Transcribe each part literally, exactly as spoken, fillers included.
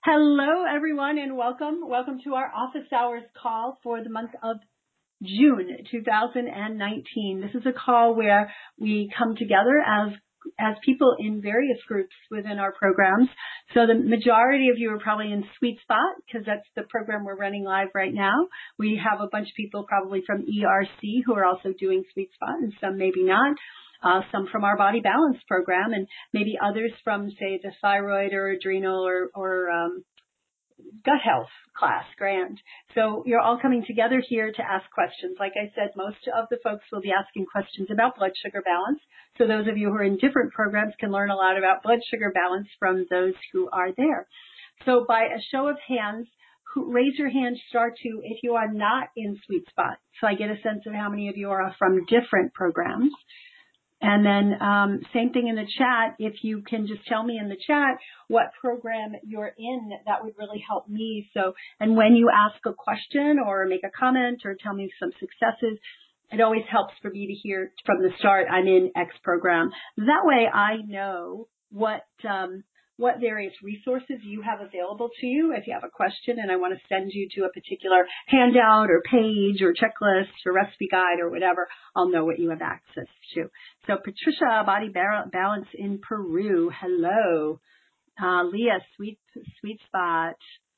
Hello, everyone, and welcome. Welcome to our office hours call for the month of June two thousand nineteen. This is a call where we come together as as people in various groups within our programs. So the majority of you are probably in Sweet Spot because that's the program we're running live right now. We have a bunch of people probably from E R C who are also doing Sweet Spot, and some maybe not. Uh, some from our Body Balance program, and maybe others from, say, the thyroid or adrenal or, or um, gut health class, grand. So you're all coming together here to ask questions. Like I said, most of the folks will be asking questions about blood sugar balance. So those of you who are in different programs can learn a lot about blood sugar balance from those who are there. So by a show of hands, who, raise your hand, star two, if you are not in Sweet Spot. So I get a sense of how many of you are from different programs. And then um, same thing in the chat. If you can just tell me in the chat what program you're in, that would really help me. So, and when you ask a question or make a comment or tell me some successes, it always helps for me to hear from the start, I'm in X program. That way I know what um, what various resources you have available to you. If you have a question and I want to send you to a particular handout or page or checklist or recipe guide or whatever, I'll know what you have access to. So Patricia, Body Balance in Peru, hello. Uh, Leah, Sweet Sweet Spot.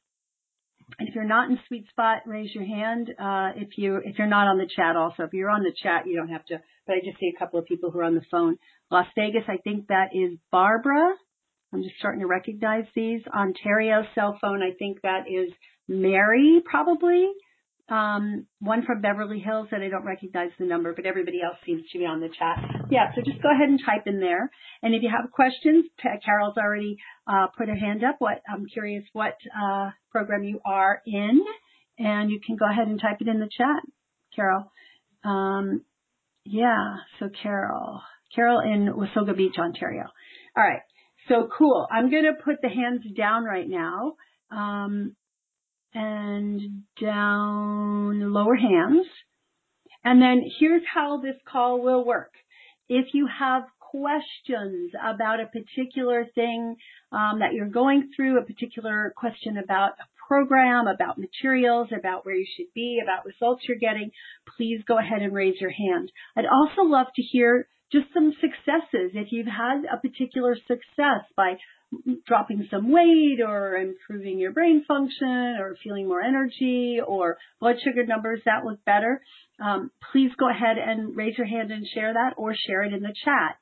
And if you're not in Sweet Spot, raise your hand. Uh, if you if you're not on the chat, also if you're on the chat, you don't have to. But I just see a couple of people who are on the phone. Las Vegas, I think that is Barbara. I'm just starting to recognize these. Ontario cell phone, I think that is Mary, probably. Um, one from Beverly Hills that I don't recognize the number, but everybody else seems to be on the chat. Yeah, so just go ahead and type in there. And if you have questions, Carol's already uh, put her hand up. What I'm curious what uh, program you are in, and you can go ahead and type it in the chat, Carol. Um, yeah, so Carol. Carol in Wasaga Beach, Ontario. All right. So cool. I'm going to put the hands down right now, um, and down lower hands. And then here's how this call will work. If you have questions about a particular thing um, that you're going through, a particular question about a program, about materials, about where you should be, about results you're getting, please go ahead and raise your hand. I'd also love to hear just some successes. If you've had a particular success by dropping some weight or improving your brain function or feeling more energy or blood sugar numbers that look better, um, please go ahead and raise your hand and share that or share it in the chat.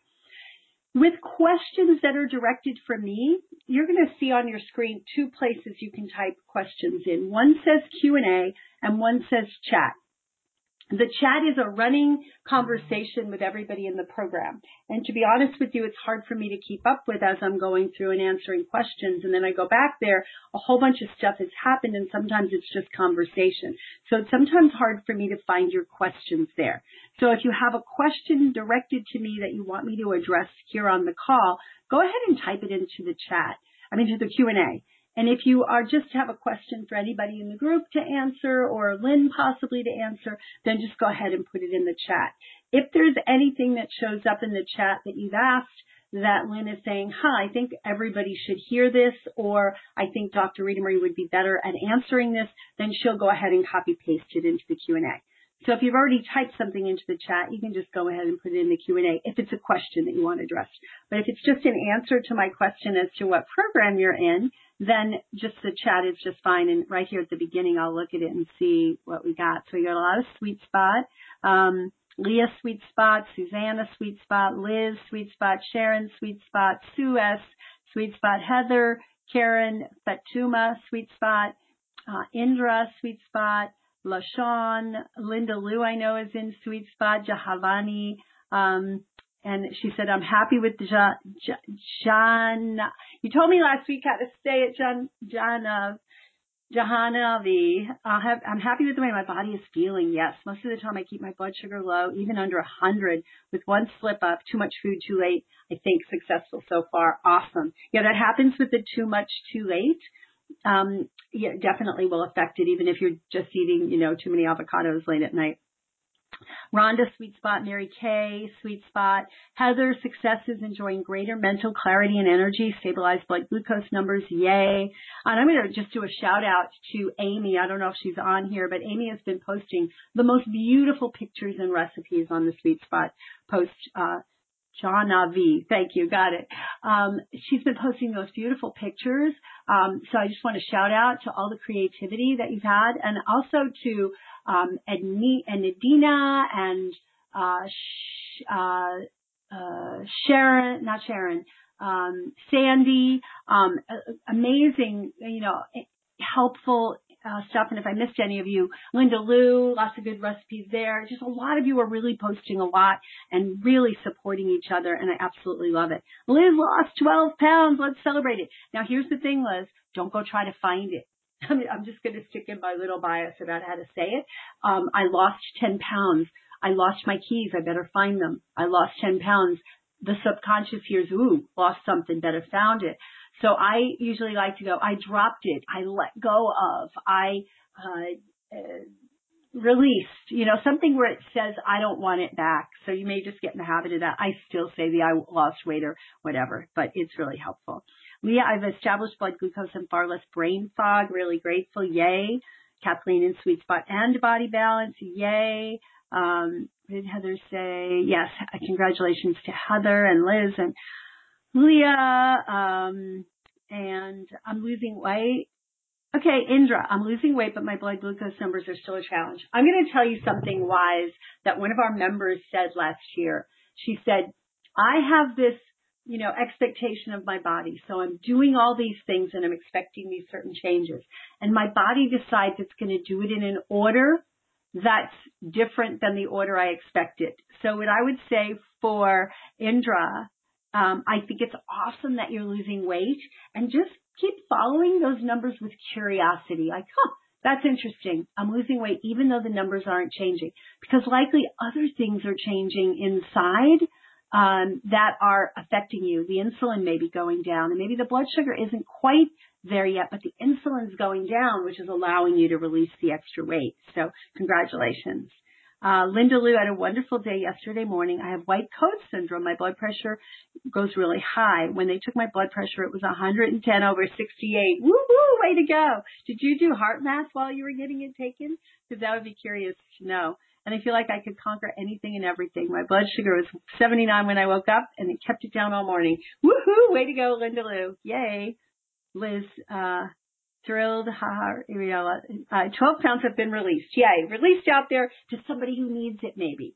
With questions that are directed for me, you're going to see on your screen two places you can type questions in. One says Q and A and one says chat. The chat is a running conversation with everybody in the program. And to be honest with you, it's hard for me to keep up with as I'm going through and answering questions. And then I go back there, a whole bunch of stuff has happened, and sometimes it's just conversation. So it's sometimes hard for me to find your questions there. So if you have a question directed to me that you want me to address here on the call, go ahead and type it into the chat, I mean to the Q and A. And if you are just have a question for anybody in the group to answer or Lynn possibly to answer, then just go ahead and put it in the chat. If there's anything that shows up in the chat that you've asked that Lynn is saying, huh, I think everybody should hear this, or I think Doctor Rita Marie would be better at answering this, then she'll go ahead and copy paste it into the Q and A. So if you've already typed something into the chat, you can just go ahead and put it in the Q and A if it's a question that you want addressed. But if it's just an answer to my question as to what program you're in, then just the chat is just fine. And right here at the beginning, I'll look at it and see what we got. So we got a lot of Sweet Spot. Um, Leah, Sweet Spot. Susanna, Sweet Spot. Liz, Sweet Spot. Sharon, Sweet Spot. Sue S, Sweet Spot. Heather, Karen, Fatuma, Sweet Spot. Uh, Indra, Sweet Spot. LaShawn, Linda Lou, I know, is in Sweet Spot. Jahavani, um, and she said, I'm happy with the ja, ja, John. You told me last week how to say it, John, John, uh, Jahanavi. I'll have, I'm happy with the way my body is feeling. Yes, most of the time I keep my blood sugar low, even under one hundred. With one slip up, too much food too late, I think successful so far. Awesome. Yeah, that happens with the too much too late. Um, yeah, definitely will affect it, even if you're just eating, you know, too many avocados late at night. Rhonda, sweet spot. Mary Kay, sweet spot. Heather, successes, enjoying greater mental clarity and energy, stabilized blood glucose numbers, yay. And I'm going to just do a shout out to Amy. I don't know if she's on here, but Amy has been posting the most beautiful pictures and recipes on the sweet spot post, uh, Jana V. Thank you. Got it. Um, she's been posting those beautiful pictures. Um, so I just want to shout out to all the creativity that you've had, and also to um, Edni- and Edina and uh, Sh- uh, uh, Sharon, not Sharon, um, Sandy. Um, amazing, you know, helpful Uh, stuff. And if I missed any of you, Linda Lou, lots of good recipes there. Just a lot of you are really posting a lot and really supporting each other, and I absolutely love it. Liz lost twelve pounds. Let's celebrate it. Now, here's the thing, Liz. Don't go try to find it. I mean, I'm just going to stick in my little bias about how to say it. Um, I lost ten pounds. I lost my keys. I better find them. I lost ten pounds. The subconscious hears, ooh, lost something, better found it. So I usually like to go, I dropped it, I let go of, I uh, uh, released, you know, something where it says I don't want it back. So you may just get in the habit of that. I still say the I lost weight or whatever, but it's really helpful. Leah, I've established blood glucose and far less brain fog. Really grateful. Yay. Kathleen in sweet spot and body balance. Yay. Um, did Heather say, yes, congratulations to Heather and Liz and Leah, um, and I'm losing weight. Okay, Indra, I'm losing weight, but my blood glucose numbers are still a challenge. I'm going to tell you something wise that one of our members said last year. She said, I have this, you know, expectation of my body. So I'm doing all these things and I'm expecting these certain changes. And my body decides it's going to do it in an order that's different than the order I expected. So what I would say for Indra, Um, I think it's awesome that you're losing weight, and just keep following those numbers with curiosity. Like, huh, that's interesting. I'm losing weight even though the numbers aren't changing, because likely other things are changing inside um, that are affecting you. The insulin may be going down, and maybe the blood sugar isn't quite there yet, but the insulin's going down, which is allowing you to release the extra weight. So congratulations. Uh, Linda Lou had a wonderful day yesterday morning. I have white coat syndrome. My blood pressure goes really high. When they took my blood pressure, it was one hundred ten over sixty-eight. Woo-hoo, way to go. Did you do heart math while you were getting it taken? Because that would be curious to know. And I feel like I could conquer anything and everything. My blood sugar was seventy-nine when I woke up, and it kept it down all morning. Woohoo, way to go, Linda Lou. Yay. Liz, uh, thrilled, haha, uh, twelve pounds have been released. Yay, released out there to somebody who needs it maybe.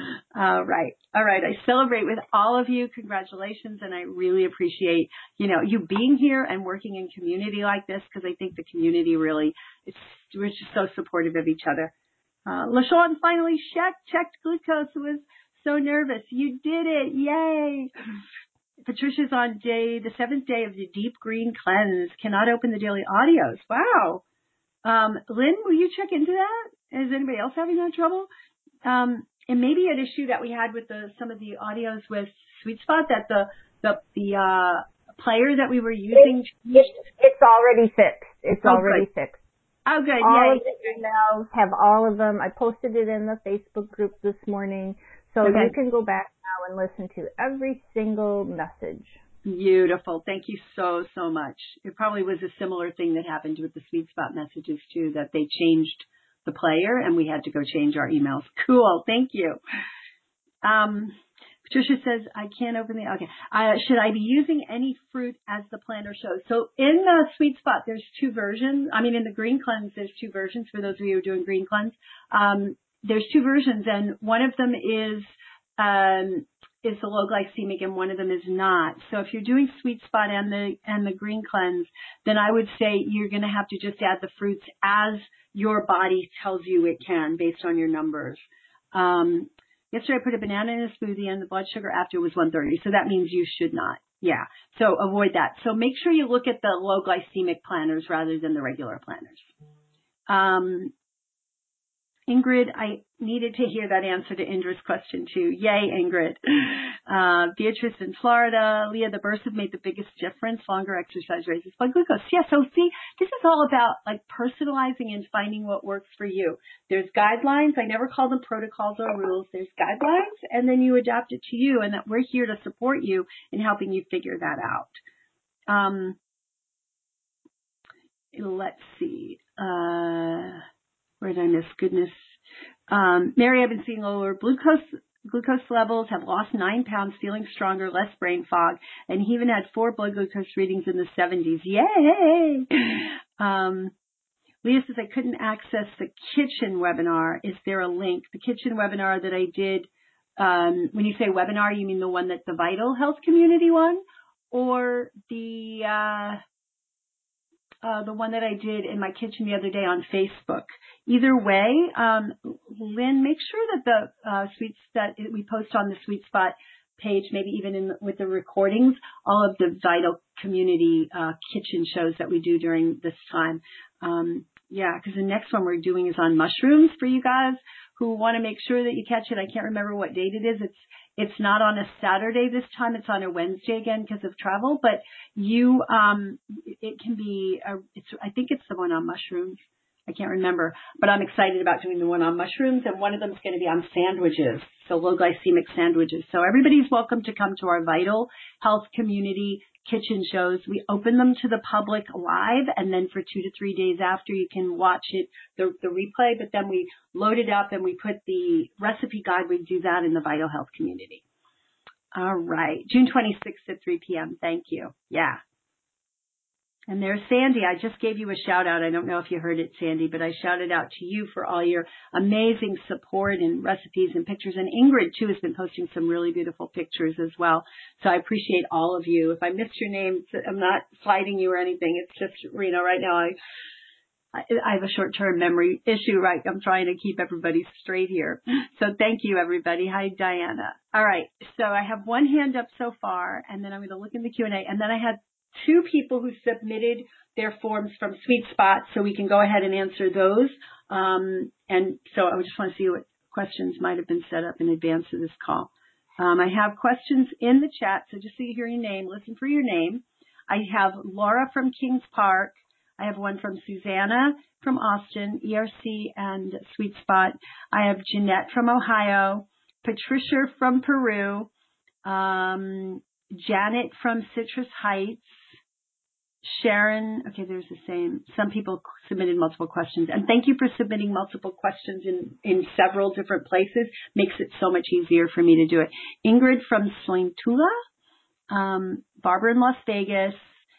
All right. All right. I celebrate with all of you. Congratulations. And I really appreciate, you know, you being here and working in community like this, because I think the community really, it's, we're just so supportive of each other. Uh, LaShawn finally checked, checked glucose, was so nervous. You did it. Yay. Patricia's on day, the seventh day of the deep green cleanse. Cannot open the daily audios. Wow. Um, Lynn, will you check into that? Is anybody else having that trouble? Um, and maybe an issue that we had with the, some of the audios with Sweet Spot, that the, the, the, uh, player that we were using. It's, it's, it's already fixed. It's oh, already good. fixed. Oh, good. All Yay. of the emails have all of them. I posted it in the Facebook group this morning. So okay. You can go back now and listen to every single message. Beautiful. Thank you so, so much. It probably was a similar thing that happened with the Sweet Spot messages too, that they changed the player and we had to go change our emails. Cool. Thank you. Um, Patricia says, I can't open the, okay. Uh, should I be using any fruit as the planner shows? So in the Sweet Spot, there's two versions. I mean, in the Green Cleanse, there's two versions for those of you who are doing Green Cleanse. Um, there's two versions, and one of them is, um, is the low glycemic and one of them is not. So if you're doing Sweet Spot and the, and the Green Cleanse, then I would say you're going to have to just add the fruits as your body tells you it can based on your numbers. Um, Yesterday I put a banana in a smoothie and the blood sugar after was one thirty. So that means you should not. Yeah. So avoid that. So make sure you look at the low glycemic planners rather than the regular planners. Um, Ingrid, I needed to hear that answer to Indra's question too. Yay, Ingrid. Uh, Beatrice in Florida. Leah, the bursts have made the biggest difference. Longer exercise raises blood glucose. Yeah, so see, this is is all about like personalizing and finding what works for you. There's guidelines. I never call them protocols or rules. There's guidelines, and then you adapt it to you, and that we're here to support you in helping you figure that out. Um, let's see. Uh, where did I miss? Goodness. Um, Mary, I've been seeing lower glucose glucose levels, have lost nine pounds, feeling stronger, less brain fog, and he even had four blood glucose readings in the seventies. Yay! Um, Leah says, I couldn't access the kitchen webinar. Is there a link? The kitchen webinar that I did, um, when you say webinar, you mean the one that's the Vital Health Community one, or the uh, uh, the one that I did in my kitchen the other day on Facebook? Either way, um, Lynn, make sure that the uh, sweet that we post on the Sweet Spot page, maybe even in with the recordings, all of the Vital Community uh, kitchen shows that we do during this time. Um, yeah, because the next one we're doing is on mushrooms for you guys who want to make sure that you catch it. I can't remember what date it is. It's it's not on a Saturday this time. It's on a Wednesday again because of travel. But you, um, it can be. A, it's I think it's the one on mushrooms. I can't remember, but I'm excited about doing the one on mushrooms, and one of them is going to be on sandwiches, so low glycemic sandwiches. So everybody's welcome to come to our Vital Health Community kitchen shows. We open them to the public live, and then for two to three days after, you can watch it, the, the replay, but then we load it up and we put the recipe guide. We do that in the Vital Health Community. All right, June twenty-sixth at three p.m. Thank you. Yeah. And there's Sandy. I just gave you a shout out. I don't know if you heard it, Sandy, but I shouted out to you for all your amazing support and recipes and pictures. And Ingrid, too, has been posting some really beautiful pictures as well. So I appreciate all of you. If I missed your name, I'm not fighting you or anything. It's just, you know, right now I, I have a short-term memory issue, right? I'm trying to keep everybody straight here. So thank you, everybody. Hi, Diana. All right. So I have one hand up so far, and then I'm going to look in the Q and A. And then I had two people who submitted their forms from Sweet Spot, so we can go ahead and answer those. Um, and so I just want to see what questions might have been set up in advance of this call. Um, I have questions in the chat, so just so you hear your name, listen for your name. I have Laura from Kings Park. I have one from Susanna from Austin, E R C and Sweet Spot. I have Jeanette from Ohio, Patricia from Peru, um, Janet from Citrus Heights, Sharon, okay, there's the same. Some people submitted multiple questions. And thank you for submitting multiple questions in, in several different places. Makes it so much easier for me to do it. Ingrid from Slintula, um, Barbara in Las Vegas,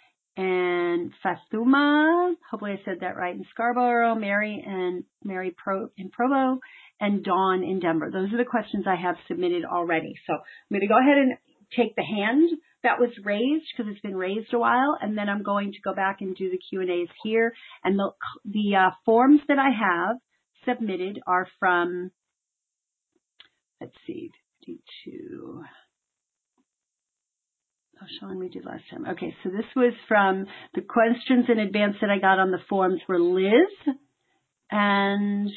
and Fatuma, hopefully I said that right, in Scarborough, Mary and Mary Pro in Provo, and Dawn in Denver. Those are the questions I have submitted already. So I'm going to go ahead and take the hand that was raised because it's been raised a while, and then I'm going to go back and do the Q and A's here. And the, the uh, forms that I have submitted are from, let's see, do two. Oh, Sean, we did last time. Okay, so this was from the questions in advance that I got on the forms were Liz, and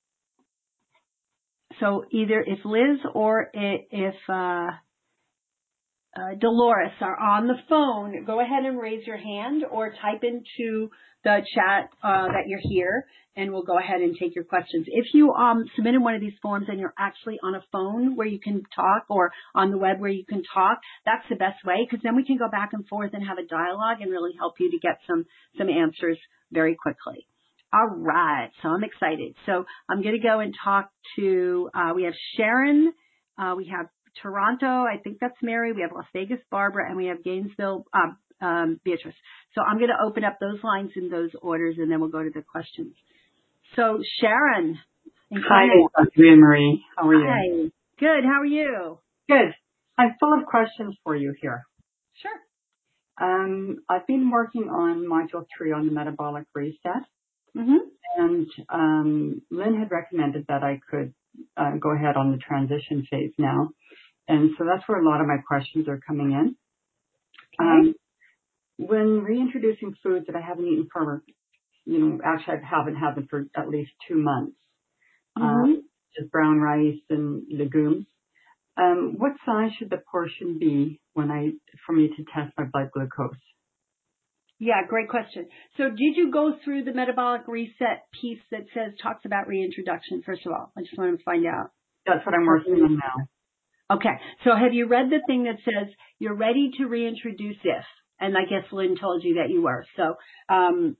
so either if Liz or if uh, uh, Dolores are on the phone, go ahead and raise your hand or type into the chat uh, that you're here, and we'll go ahead and take your questions. If you um, submitted one of these forms and you're actually on a phone where you can talk or on the web where you can talk, that's the best way because then we can go back and forth and have a dialogue and really help you to get some, some answers very quickly. All right, so I'm excited. So I'm going to go and talk to, uh, we have Sharon, uh, we have Toronto, I think that's Mary, we have Las Vegas, Barbara, and we have Gainesville, um, um, Beatrice. So I'm going to open up those lines in those orders, and then we'll go to the questions. So Sharon. Hi, Doctor Anne-Marie. How are you? Hi. Good. How are you? Good. I'm full of questions for you here. Sure. Um, I've been working on Module three on the metabolic reset. Mm-hmm. And um, Lynn had recommended that I could uh, go ahead on the transition phase now. And so that's where a lot of my questions are coming in. Okay. Um, when reintroducing foods that I haven't eaten for, you know, actually I haven't had them for at least two months, Mm-hmm. um, just brown rice and legumes, um, what size should the portion be when I, for me to test my blood glucose? Yeah, great question. So did you go through the metabolic reset piece that says, talks about reintroduction, first of all? I just wanted to find out. That's what I'm working on now. Okay. So have you read the thing that says you're ready to reintroduce if? And I guess Lynn told you that you were. So, um,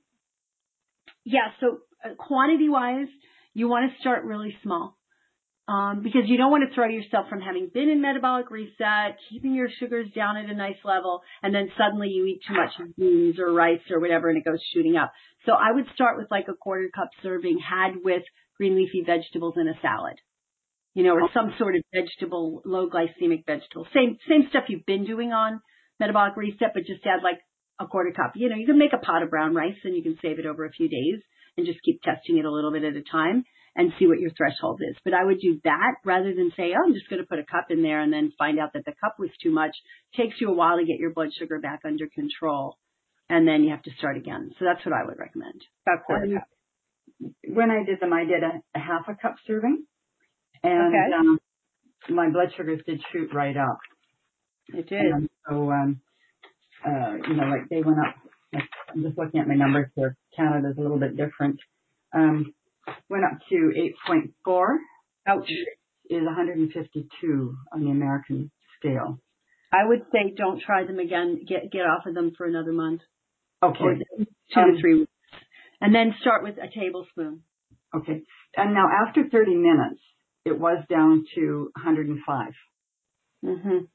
yeah, so uh, quantity-wise, you want to start really small. Um, because you don't want to throw yourself from having been in metabolic reset, keeping your sugars down at a nice level, and then suddenly you eat too much beans or rice or whatever and it goes shooting up. So I would start with like a quarter cup serving had with green leafy vegetables in a salad, you know, or some sort of vegetable, low glycemic vegetable. Same, same stuff you've been doing on metabolic reset, but just add like a quarter cup. You know, you can make a pot of brown rice and you can save it over a few days and just keep testing it a little bit at a time and see what your threshold is. But I would do that rather than say, oh, I'm just going to put a cup in there and then find out that the cup was too much. It takes you a while to get your blood sugar back under control. And then you have to start again. So that's what I would recommend. About a quarter um, cup. When I did them, I did a, a half a cup serving. And Okay. um, my blood sugars did shoot right up. It did. And so, um, uh, you know, like they went up. Like, I'm just looking at my numbers here. Canada's a little bit different. Um, went up to eight point four. Ouch. Is one hundred fifty-two on the American scale. I would say don't try them again. Get get off of them for another month. Okay. Or two um, to three weeks. And then start with a tablespoon. Okay. And now after thirty minutes, it was down to one hundred five. Mm-hmm.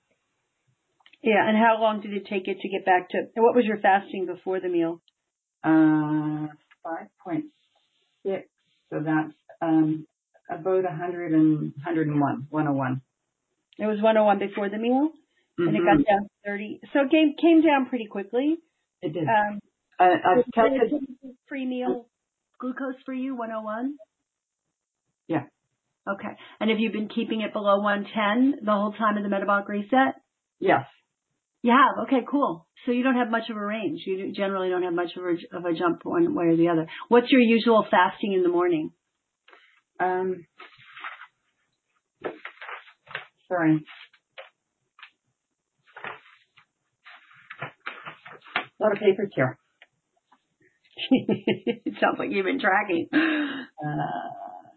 Yeah, and how long did it take it to get back to, what was your fasting before the meal? Uh, five point six. So that's um, about one hundred and one hundred one, one oh one. It was one oh one before the meal, Mm-hmm. and it got down to thirty. So it came, came down pretty quickly. It did. Um, uh, I've tested pre-meal glucose for you, one oh one? Yeah. Okay. And have you been keeping it below one ten the whole time of the metabolic reset? Yes. You have? Okay, cool. So you don't have much of a range. You generally don't have much of a, of a jump one way or the other. What's your usual fasting in the morning? Um, sorry. A lot of papers here. It sounds like you've been tracking. Uh,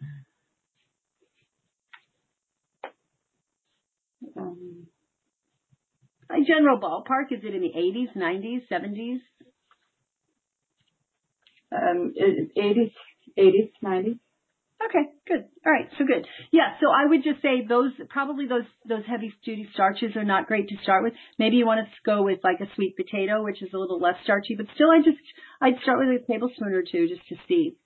um, A general ballpark, is it in the eighties, nineties, seventies? Um, eighties, eighties, nineties. Okay, good. All right, so good. Yeah, so I would just say those, probably those, those heavy duty starches are not great to start with. Maybe you want to go with like a sweet potato, which is a little less starchy, but still I just, I'd start with a tablespoon or two just to see.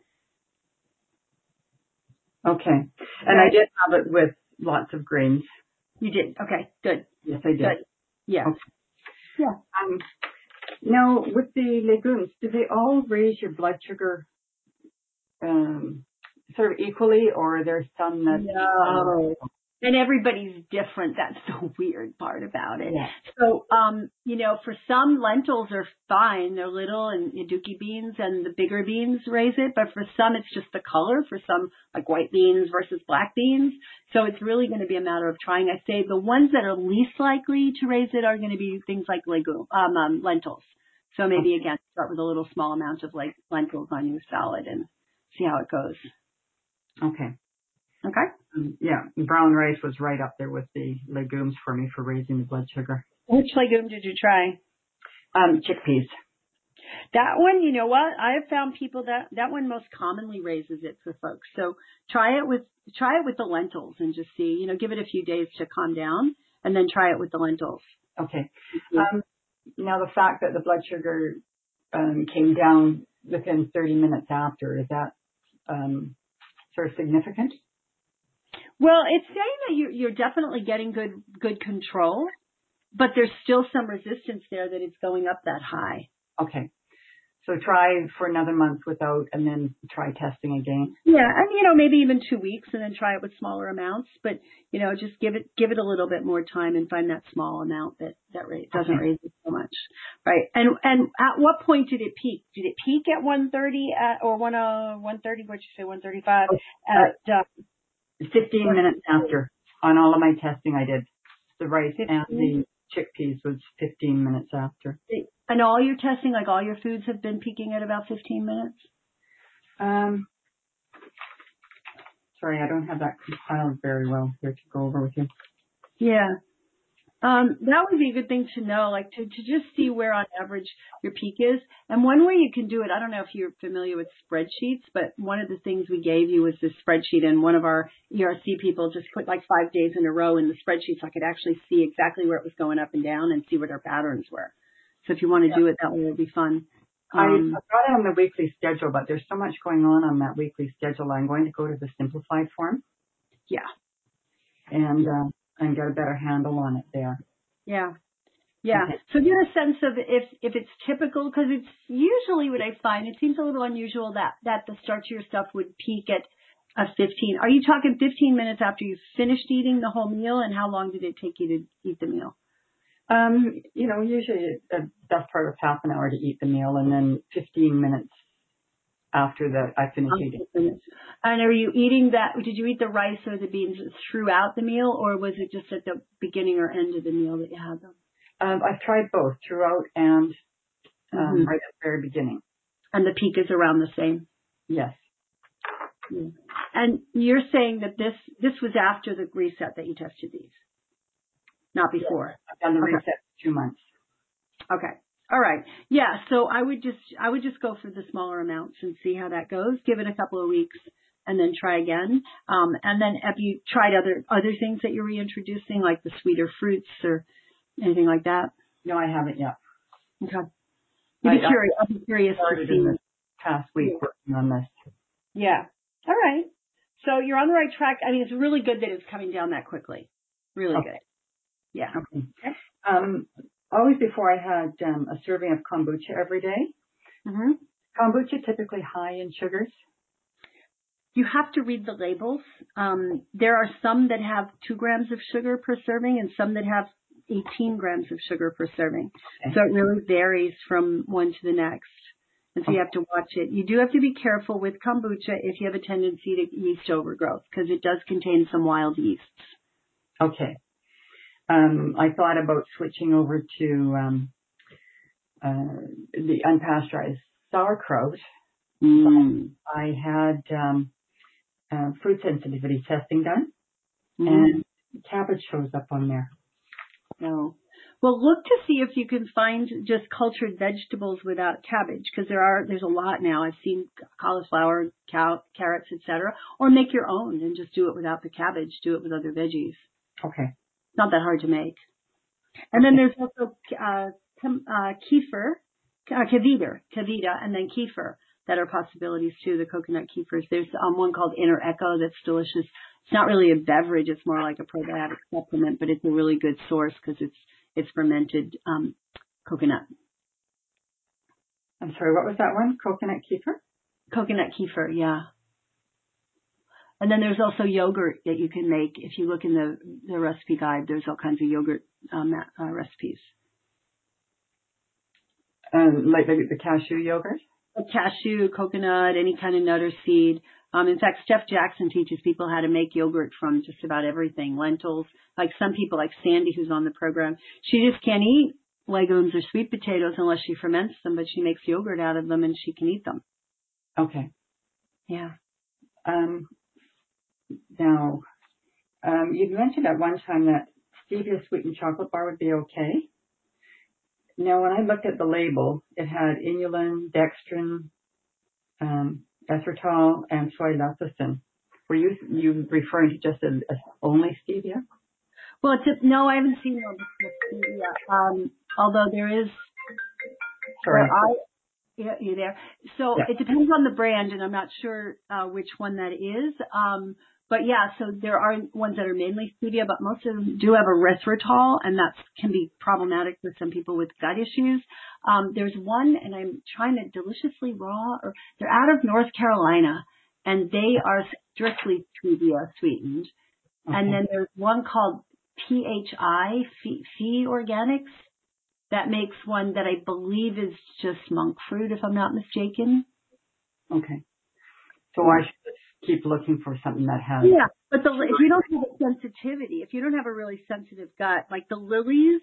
Okay. And I did have it with lots of grains. You did. Okay, good. Yes, I did. Good. Yeah. Okay. Yeah. Um, now, with the legumes, do they all raise your blood sugar um, sort of equally, or are there some that... No. And everybody's different. That's the weird part about it. Yeah. So, um, you know, for some, lentils are fine. They're little and Yaduki beans and the bigger beans raise it. But for some, it's just the color. For some, like white beans versus black beans. So it's really going to be a matter of trying. I say the ones that are least likely to raise it are going to be things like legume, um, um, lentils. So maybe, again, start with a little small amount of like lentils on your salad and see how it goes. Okay. Okay. Um, yeah, brown rice was right up there with the legumes for me for raising the blood sugar. Which legume did you try? Um, chickpeas. That one, you know what? I have found people that that one most commonly raises it for folks. So try it with try it with the lentils and just see. You know, give it a few days to calm down, and then try it with the lentils. Okay. Mm-hmm. Um, now the fact that the blood sugar um, came down within thirty minutes after, is that um, sort of significant? Well, it's saying that you, you're definitely getting good good control, but there's still some resistance there that it's going up that high. Okay. So try for another month without, and then try testing again. Yeah, and you know, maybe even two weeks, and then try it with smaller amounts. But you know, just give it give it a little bit more time and find that small amount that that rate doesn't Okay. raise it so much, right? And and at what point did it peak? Did it peak at one thirty at or one uh one thirty? What'd you say? One thirty five at uh, fifteen minutes after. On all of my testing I did. The rice and the chickpeas was fifteen minutes after. And all your testing, like all your foods have been peaking at about fifteen minutes? Um, sorry, I don't have that compiled very well here to go over with you. Yeah. Um, that would be a good thing to know, like to, to just see where on average your peak is. And one way you can do it, I don't know if you're familiar with spreadsheets, but one of the things we gave you was this spreadsheet, and one of our E R C people just put like five days in a row in the spreadsheet so I could actually see exactly where it was going up and down and see what our patterns were. So if you want to do it that way, it would be fun. Um, I've got it on the weekly schedule, but there's so much going on on that weekly schedule. I'm going to go to the simplified form. Yeah. And, uh, and get a better handle on it there. Yeah. Yeah. Okay. So get a sense of if, if it's typical, because it's usually what I find, it seems a little unusual that, that the start to your stuff would peak at a fifteen. Are you talking fifteen minutes after you finished eating the whole meal, and how long did it take you to eat the meal? Um, you know, usually the best part of half an hour to eat the meal, and then fifteen minutes after that I finish eating. And are you eating that, did you eat the rice or the beans throughout the meal, or was it just at the beginning or end of the meal that you had them? Um, I've tried both, throughout and um, mm-hmm. right at the very beginning. And the peak is around the same? Yes. Yeah. And you're saying that this this was after the reset that you tested these, not before? Yes. I've done the okay. reset for two months. Okay. All right. Yeah. So I would just I would just go for the smaller amounts and see how that goes. Give it a couple of weeks and then try again. Um, and then have you tried other other things that you're reintroducing, like the sweeter fruits or anything like that? No, I haven't yet. Okay. You'd be I, curious. I'd be curious to see. In the past week yeah. working on this. Yeah. All right. So you're on the right track. I mean, it's really good that it's coming down that quickly. Really okay. good. Yeah. Okay. Um, always before I had um, a serving of kombucha every day. Mm-hmm. Kombucha typically high in sugars. You have to read the labels. Um, there are some that have two grams of sugar per serving and some that have eighteen grams of sugar per serving. Okay. So it really varies from one to the next. And so you have to watch it. You do have to be careful with kombucha if you have a tendency to yeast overgrowth, because it does contain some wild yeasts. Okay. Um, I thought about switching over to um, uh, the unpasteurized sauerkraut. Mm. I had um, uh, fruit sensitivity testing done, mm. and cabbage shows up on there. No. Well, look to see if you can find just cultured vegetables without cabbage, because there are there's a lot now. I've seen cauliflower, cow, carrots, et cetera. Or make your own and just do it without the cabbage. Do it with other veggies. Okay. It's not that hard to make. And then there's also uh, uh, kefir, uh, kefir, kefir, and then kefir that are possibilities too. The coconut kefirs. There's um, one called Inner Echo that's delicious. It's not really a beverage. It's more like a probiotic supplement, but it's a really good source because it's it's fermented um, coconut. I'm sorry, what was that one? Coconut kefir? Coconut kefir, yeah. And then there's also yogurt that you can make. If you look in the, the recipe guide, there's all kinds of yogurt um, uh, recipes. Um, like the, the cashew yogurt? Cashew, coconut, any kind of nut or seed. Um, in fact, Steph Jackson teaches people how to make yogurt from just about everything. Lentils, like some people, like Sandy, who's on the program, she just can't eat legumes or sweet potatoes unless she ferments them, but she makes yogurt out of them and she can eat them. Okay. Yeah. Um, now, um, you mentioned at one time that stevia sweetened chocolate bar would be okay. Now, when I looked at the label, it had inulin, dextrin, um, erythritol, and soy lecithin. Were you you referring to just as, as only stevia? Well, it's a, no, I haven't seen one with stevia. Um, although there is. Sorry. I, yeah, you there? So yeah. It depends on the brand, and I'm not sure uh, which one that is. Um, but yeah, so there are ones that are mainly stevia, but most of them do have erythritol, and that can be problematic for some people with gut issues. Um, there's one, and I'm trying to deliciously raw, or they're out of North Carolina, and they are strictly stevia sweetened. Okay. And then there's one called P H I, Phi Organics, that makes one that I believe is just monk fruit, if I'm not mistaken. Okay. So I should keep looking for something that has. Yeah, but the, if you don't have a sensitivity, if you don't have a really sensitive gut, like the lilies,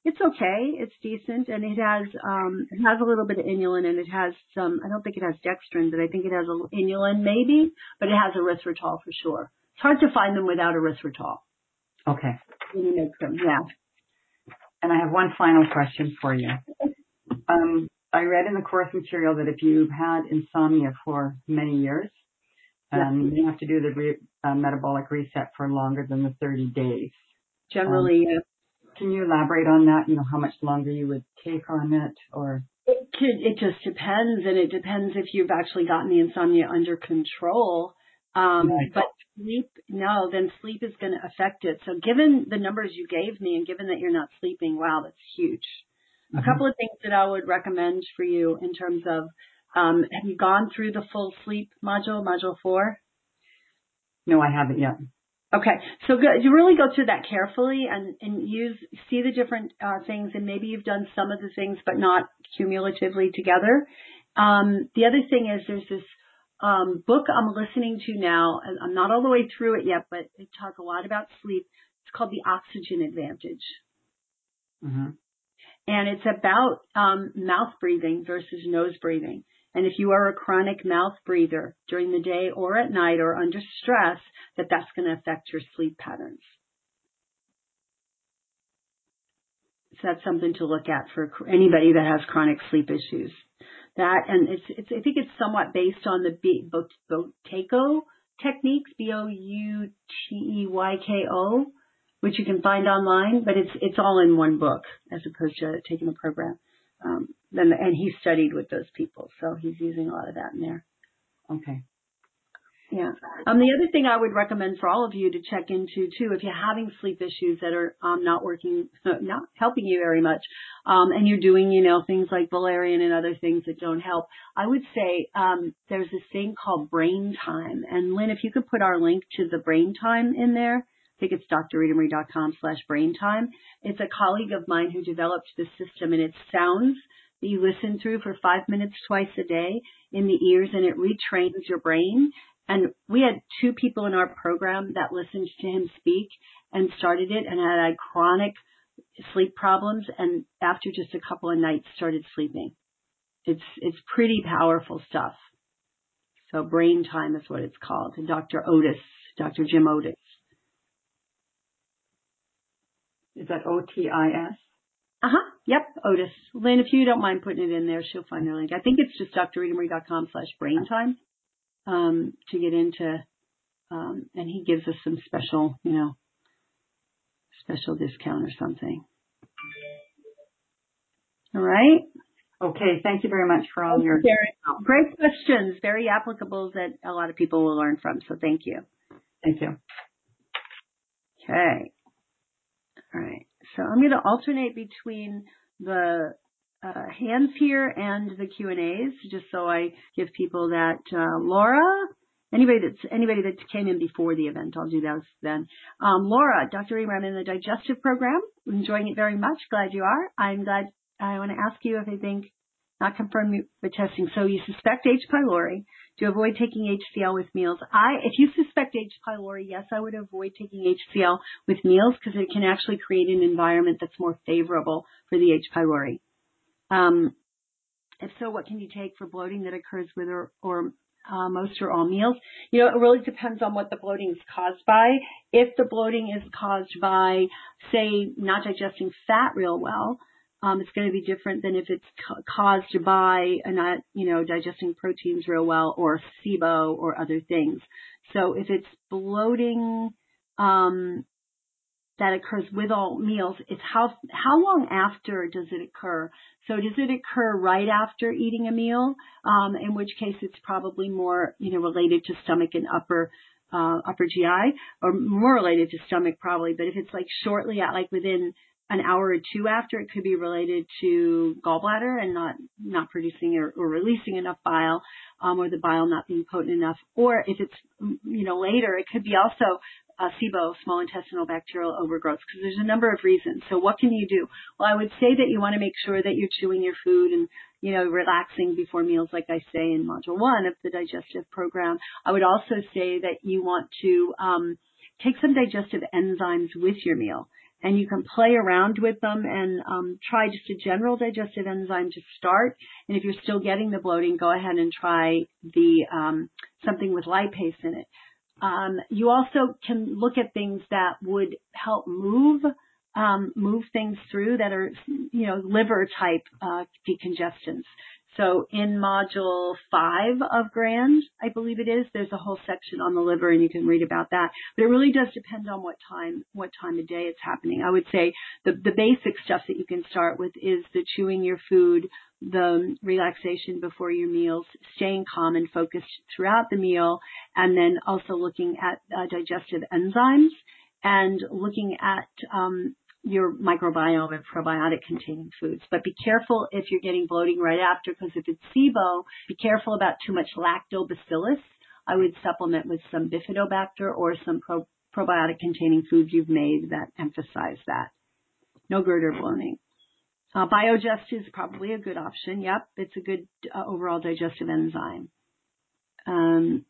it's okay. It's decent, and it has um, it has a little bit of inulin, and it has some. I don't think it has dextrin, but I think it has a inulin maybe, but it has erythritol for sure. It's hard to find them without erythritol. Okay. When you make them, yeah. And I have one final question for you. Um, I read in the course material that if you've had insomnia for many years, um, yeah. you have to do the re- uh, metabolic reset for longer than the thirty days. Generally, um, yeah. Can you elaborate on that? You know, how much longer you would take on it, or? It could, it just depends, and it depends if you've actually gotten the insomnia under control. Um, right. But sleep, no, then sleep is going to affect it. So given the numbers you gave me and given that you're not sleeping, wow, that's huge. Mm-hmm. A couple of things that I would recommend for you in terms of, um, have you gone through the full sleep module, module four? No, I haven't yet. Okay, so go, you really go through that carefully and, and use, see the different uh, things, and maybe you've done some of the things, but not cumulatively together. Um, the other thing is there's this um, book I'm listening to now, and I'm not all the way through it yet, but it talks a lot about sleep. It's called The Oxygen Advantage. Mm-hmm. And it's about um, mouth breathing versus nose breathing. And if you are a chronic mouth breather during the day or at night or under stress, that that's going to affect your sleep patterns. So that's something to look at for anybody that has chronic sleep issues. That, and it's, it's I think it's somewhat based on the B, Buteyko techniques, B O U T E Y K O, which you can find online, but it's it's all in one book as opposed to taking a program. Um, then, and he studied with those people, so he's using a lot of that in there. Okay. Yeah. Um, the other thing I would recommend for all of you to check into too, if you're having sleep issues that are um, not working, not helping you very much, um, and you're doing, you know, things like valerian and other things that don't help, I would say um, there's this thing called Brain Time. And Lynn, if you could put our link to the Brain Time in there, I think it's drritamarie.com slash brain time. It's a colleague of mine who developed this system, and it sounds that you listen through for five minutes twice a day in the ears, and it retrains your brain. And we had two people in our program that listened to him speak and started it and had chronic sleep problems, and after just a couple of nights started sleeping. It's it's pretty powerful stuff. So Brain Time is what it's called. And Doctor Otis, Doctor Jim Otis. Is that O T I S? Uh-huh. Yep, Otis. Lynn, if you don't mind putting it in there, she'll find her link. I think it's just drritamarie.com slash brain time um, to get into, um, and he gives us some special, you know, special discount or something. All right. Okay. Thank you very much for all your great questions. Very applicable that a lot of people will learn from. So thank you. Thank you. Okay. All right. So I'm going to alternate between the uh, hands here and the Q and A's, just so I give people that. Uh, Laura, anybody that's anybody that came in before the event, I'll do those then. Um, Laura, Doctor Emer, I'm in the digestive program. I'm enjoying it very much. Glad you are. I'm glad. I want to ask you if I think not confirm the testing. So you suspect H. pylori. To avoid taking H C L with meals. I, if you suspect H. pylori, yes, I would avoid taking H C L with meals because it can actually create an environment that's more favorable for the H. pylori. Um, if so, what can you take for bloating that occurs with or, or uh, most or all meals? You know, it really depends on what the bloating is caused by. If the bloating is caused by, say, not digesting fat real well, Um, it's going to be different than if it's ca- caused by a not, you know, digesting proteins real well or SIBO or other things. So if it's bloating um, that occurs with all meals, it's how how long after does it occur? So does it occur right after eating a meal? Um, in which case it's probably more, you know, related to stomach and upper uh, upper G I, or more related to stomach probably. But if it's like shortly at, like within an hour or two after, it could be related to gallbladder and not, not producing or, or releasing enough bile, um, or the bile not being potent enough. Or if it's, you know, later, it could be also uh, SIBO, small intestinal bacterial overgrowth, because there's a number of reasons. So what can you do? Well, I would say that you want to make sure that you're chewing your food and, you know, relaxing before meals, like I say in module one of the digestive program. I would also say that you want to um, take some digestive enzymes with your meal. and you can play around with them and um, try just a general digestive enzyme to start. And if you're still getting the bloating, go ahead and try the um, something with lipase in it. Um, you also can look at things that would help move um, move things through that are, you know, liver type uh, decongestants. So in module five of GRAND, I believe it is, there's a whole section on the liver, and you can read about that. But it really does depend on what time, what time of day it's happening. I would say the, the basic stuff that you can start with is the chewing your food, the relaxation before your meals, staying calm and focused throughout the meal, and then also looking at uh, digestive enzymes and looking at um, your microbiome and probiotic containing foods. But be careful if you're getting bloating right after, because if it's SIBO, be careful about too much lactobacillus. I would supplement with some bifidobacter or some pro- probiotic containing foods you've made that emphasize that. No GERD or bloating. Uh, Biogest is probably a good option. Yep, it's a good uh, overall digestive enzyme. Um,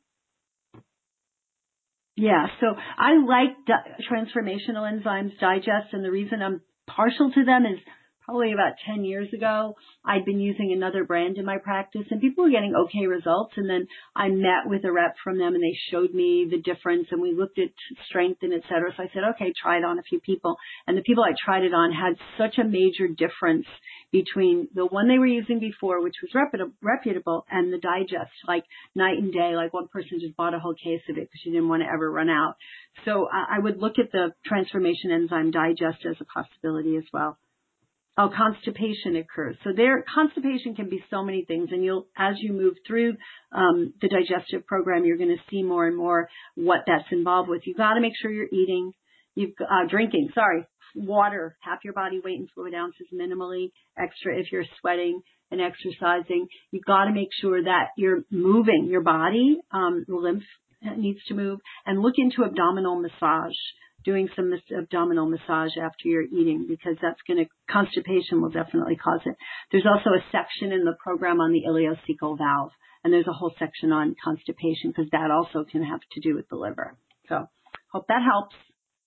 Yeah, so I like di- transformational enzymes, digest, and the reason I'm partial to them is probably about ten years ago, I'd been using another brand in my practice, and people were getting okay results, and then I met with a rep from them, and they showed me the difference, and we looked at strength and et cetera. So I said, okay, try it on a few people, and the people I tried it on had such a major difference between the one they were using before, which was reputable, reputable and the digest, like night and day. Like one person just bought a whole case of it because she didn't want to ever run out. So I would look at the transformation enzyme digest as a possibility as well. Oh, constipation occurs. So there, constipation can be so many things, and you'll, as you move through um, the digestive program, you're going to see more and more what that's involved with. You've got to make sure you're eating, you've uh, drinking. Sorry, water, half your body weight in fluid ounces minimally, extra if you're sweating and exercising. You've got to make sure that you're moving your body, um, the lymph needs to move, and look into abdominal massage. Doing some abdominal massage after you're eating, because that's going to, constipation will definitely cause it. There's also a section in the program on the ileocecal valve, and there's a whole section on constipation because that also can have to do with the liver. So hope that helps.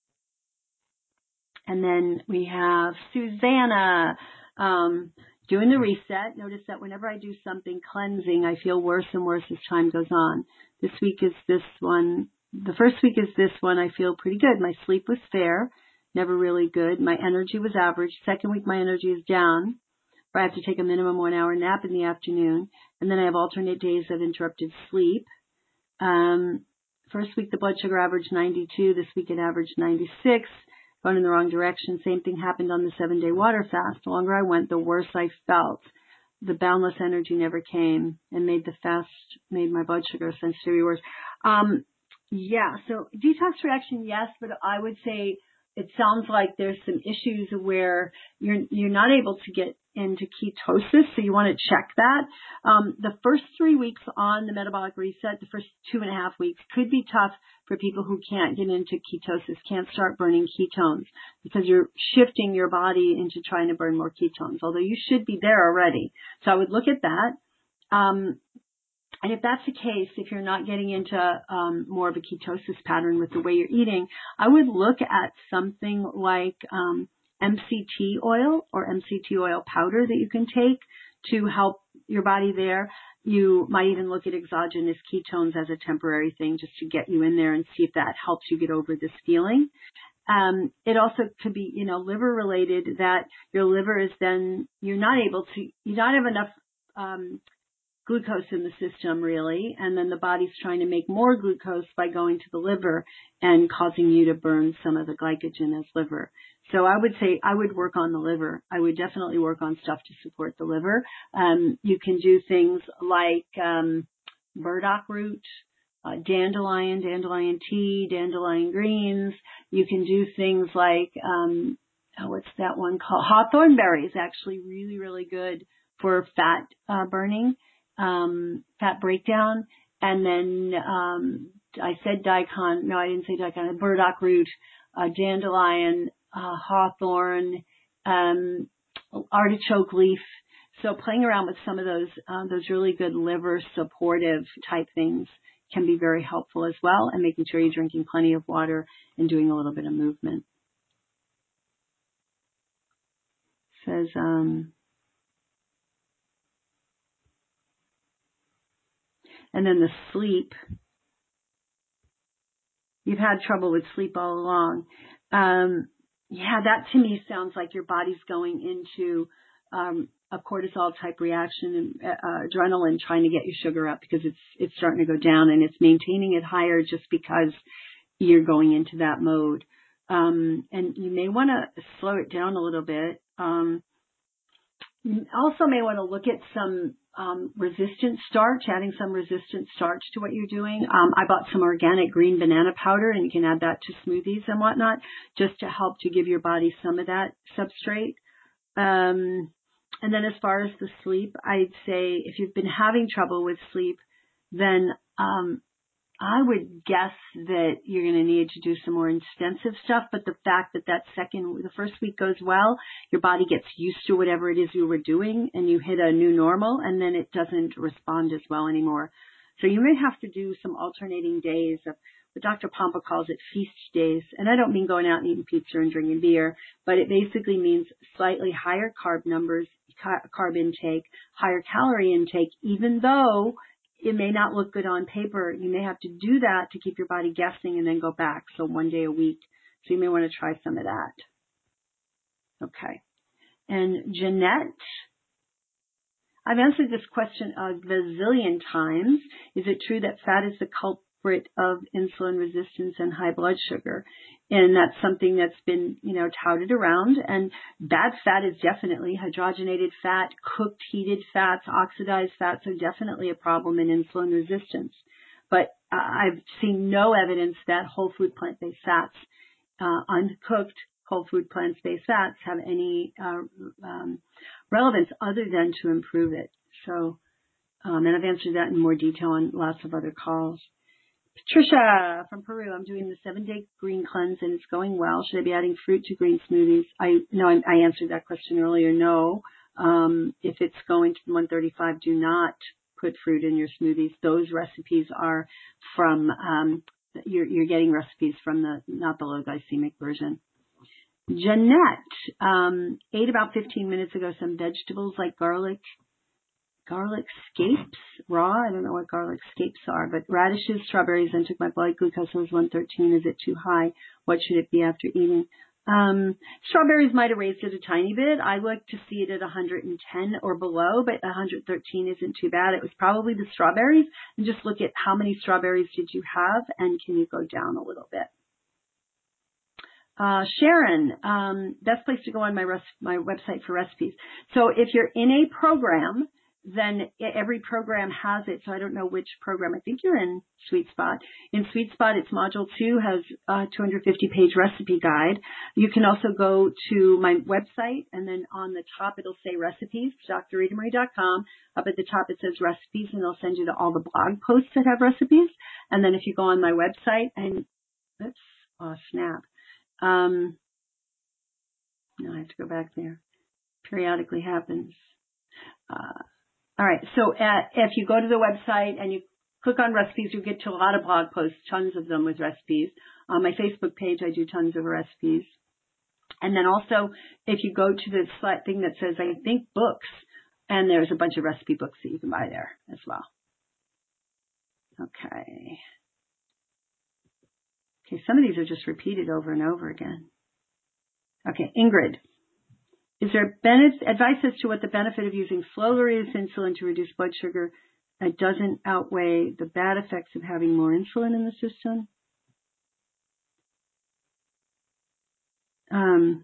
And then we have Susanna um, doing the reset. Notice that whenever I do something cleansing, I feel worse and worse as time goes on. This week is this one. The first week is this one. I feel pretty good. My sleep was fair, never really good. My energy was average. Second week, my energy is down. I have to take a minimum one hour nap in the afternoon. And then I have alternate days of interrupted sleep. Um, first week, the blood sugar averaged ninety-two. This week, it averaged ninety-six. Going in the wrong direction. Same thing happened on the seven-day water fast. The longer I went, the worse I felt. The boundless energy never came and made the fast, made my blood sugar sensitivity worse. Um, Yeah, so detox reaction, yes, but I would say it sounds like there's some issues where you're you're not able to get into ketosis, so you want to check that. Um, the first three weeks on the metabolic reset, the first two and a half weeks, could be tough for people who can't get into ketosis, can't start burning ketones, because you're shifting your body into trying to burn more ketones, although you should be there already. So I would look at that. Um, And if that's the case, if you're not getting into um, more of a ketosis pattern with the way you're eating, I would look at something like um, M C T oil or M C T oil powder that you can take to help your body there. You might even look at exogenous ketones as a temporary thing just to get you in there and see if that helps you get over this feeling. Um, it also could be, you know, liver related, that your liver is then, you're not able to, you don't have enough um glucose in the system, really, and then the body's trying to make more glucose by going to the liver and causing you to burn some of the glycogen as liver. So I would say I would work on the liver. I would definitely work on stuff to support the liver. Um, you can do things like um, burdock root, uh, dandelion, dandelion tea, dandelion greens. You can do things like, um, oh, what's that one called? Hawthorn berry is actually really, really good for fat uh, burning. Um, fat breakdown, and then um, I said daikon. No, I didn't say daikon. Burdock root, uh, dandelion, uh, hawthorn, um, artichoke leaf. So playing around with some of those uh, those really good liver supportive type things can be very helpful as well, and making sure you're drinking plenty of water and doing a little bit of movement. says, um, and then the sleep. You've had trouble with sleep all along. Um, yeah, that to me sounds like your body's going into um, a cortisol type reaction and uh, adrenaline trying to get your sugar up because it's it's starting to go down, and it's maintaining it higher just because you're going into that mode. Um, and you may want to slow it down a little bit. Um, you also may want to look at some um, resistant starch, adding some resistant starch to what you're doing. Um, I bought some organic green banana powder, and you can add that to smoothies and whatnot, just to help to give your body some of that substrate. Um, and then as far as the sleep, I'd say if you've been having trouble with sleep, then um, I would guess that you're going to need to do some more extensive stuff. But the fact that that second, the first week goes well, your body gets used to whatever it is you were doing, and you hit a new normal, and then it doesn't respond as well anymore. So you may have to do some alternating days of what Doctor Pompa calls it feast days. And I don't mean going out and eating pizza and drinking beer, but it basically means slightly higher carb numbers, carb intake, higher calorie intake, even though it may not look good on paper. You may have to do that to keep your body guessing and then go back. So one day a week. So you may want to try some of that. Okay. And Jeanette, I've answered this question a gazillion times. Is it true that fat is the culprit of insulin resistance and high blood sugar? And that's something that's been, you know, touted around. And bad fat is definitely hydrogenated fat, cooked, heated fats, oxidized fats are definitely a problem in insulin resistance. But uh, I've seen no evidence that whole food plant-based fats, uh, uncooked whole food plant-based fats have any uh, um, relevance other than to improve it. So, um, and I've answered that in more detail on lots of other calls. Patricia from Peru, I'm doing the seven-day green cleanse and it's going well. Should I be adding fruit to green smoothies? I no, I, I answered that question earlier. No. Um, if it's going to one thirty-five, do not put fruit in your smoothies. Those recipes are from, um, you're, you're getting recipes from the, not the low glycemic version. Jeanette um, ate about fifteen minutes ago some vegetables like garlic, garlic scapes, raw. I don't know what garlic scapes are, but radishes, strawberries, and took my blood glucose was one thirteen. Is it too high? What should it be after eating? Um, strawberries might have raised it a tiny bit. I like to see it at one hundred ten or below, but one hundred thirteen isn't too bad. It was probably the strawberries. And just look at how many strawberries did you have, and can you go down a little bit? Uh, Sharon, um, best place to go on my res- my website for recipes. So if you're in a program, then every program has it. So I don't know which program. I think you're in Sweet Spot. In Sweet Spot, it's module two, has a two hundred fifty page recipe guide. You can also go to my website, and then on the top it'll say recipes, D R Rita Marie dot com. Up at the top it says recipes, and it'll send you to all the blog posts that have recipes. And then if you go on my website and, oops, oh snap. Um, no, I have to go back there. Periodically happens. Uh, all right. So at, if you go to the website and you click on recipes, you get to a lot of blog posts, tons of them with recipes. On my Facebook page, I do tons of recipes. And then also, if you go to the thing that says, I think, books, and there's a bunch of recipe books that you can buy there as well. Okay. Okay, some of these are just repeated over and over again. Okay, Ingrid. Is there benefit, advice as to what the benefit of using slow-release insulin to reduce blood sugar that doesn't outweigh the bad effects of having more insulin in the system? Um,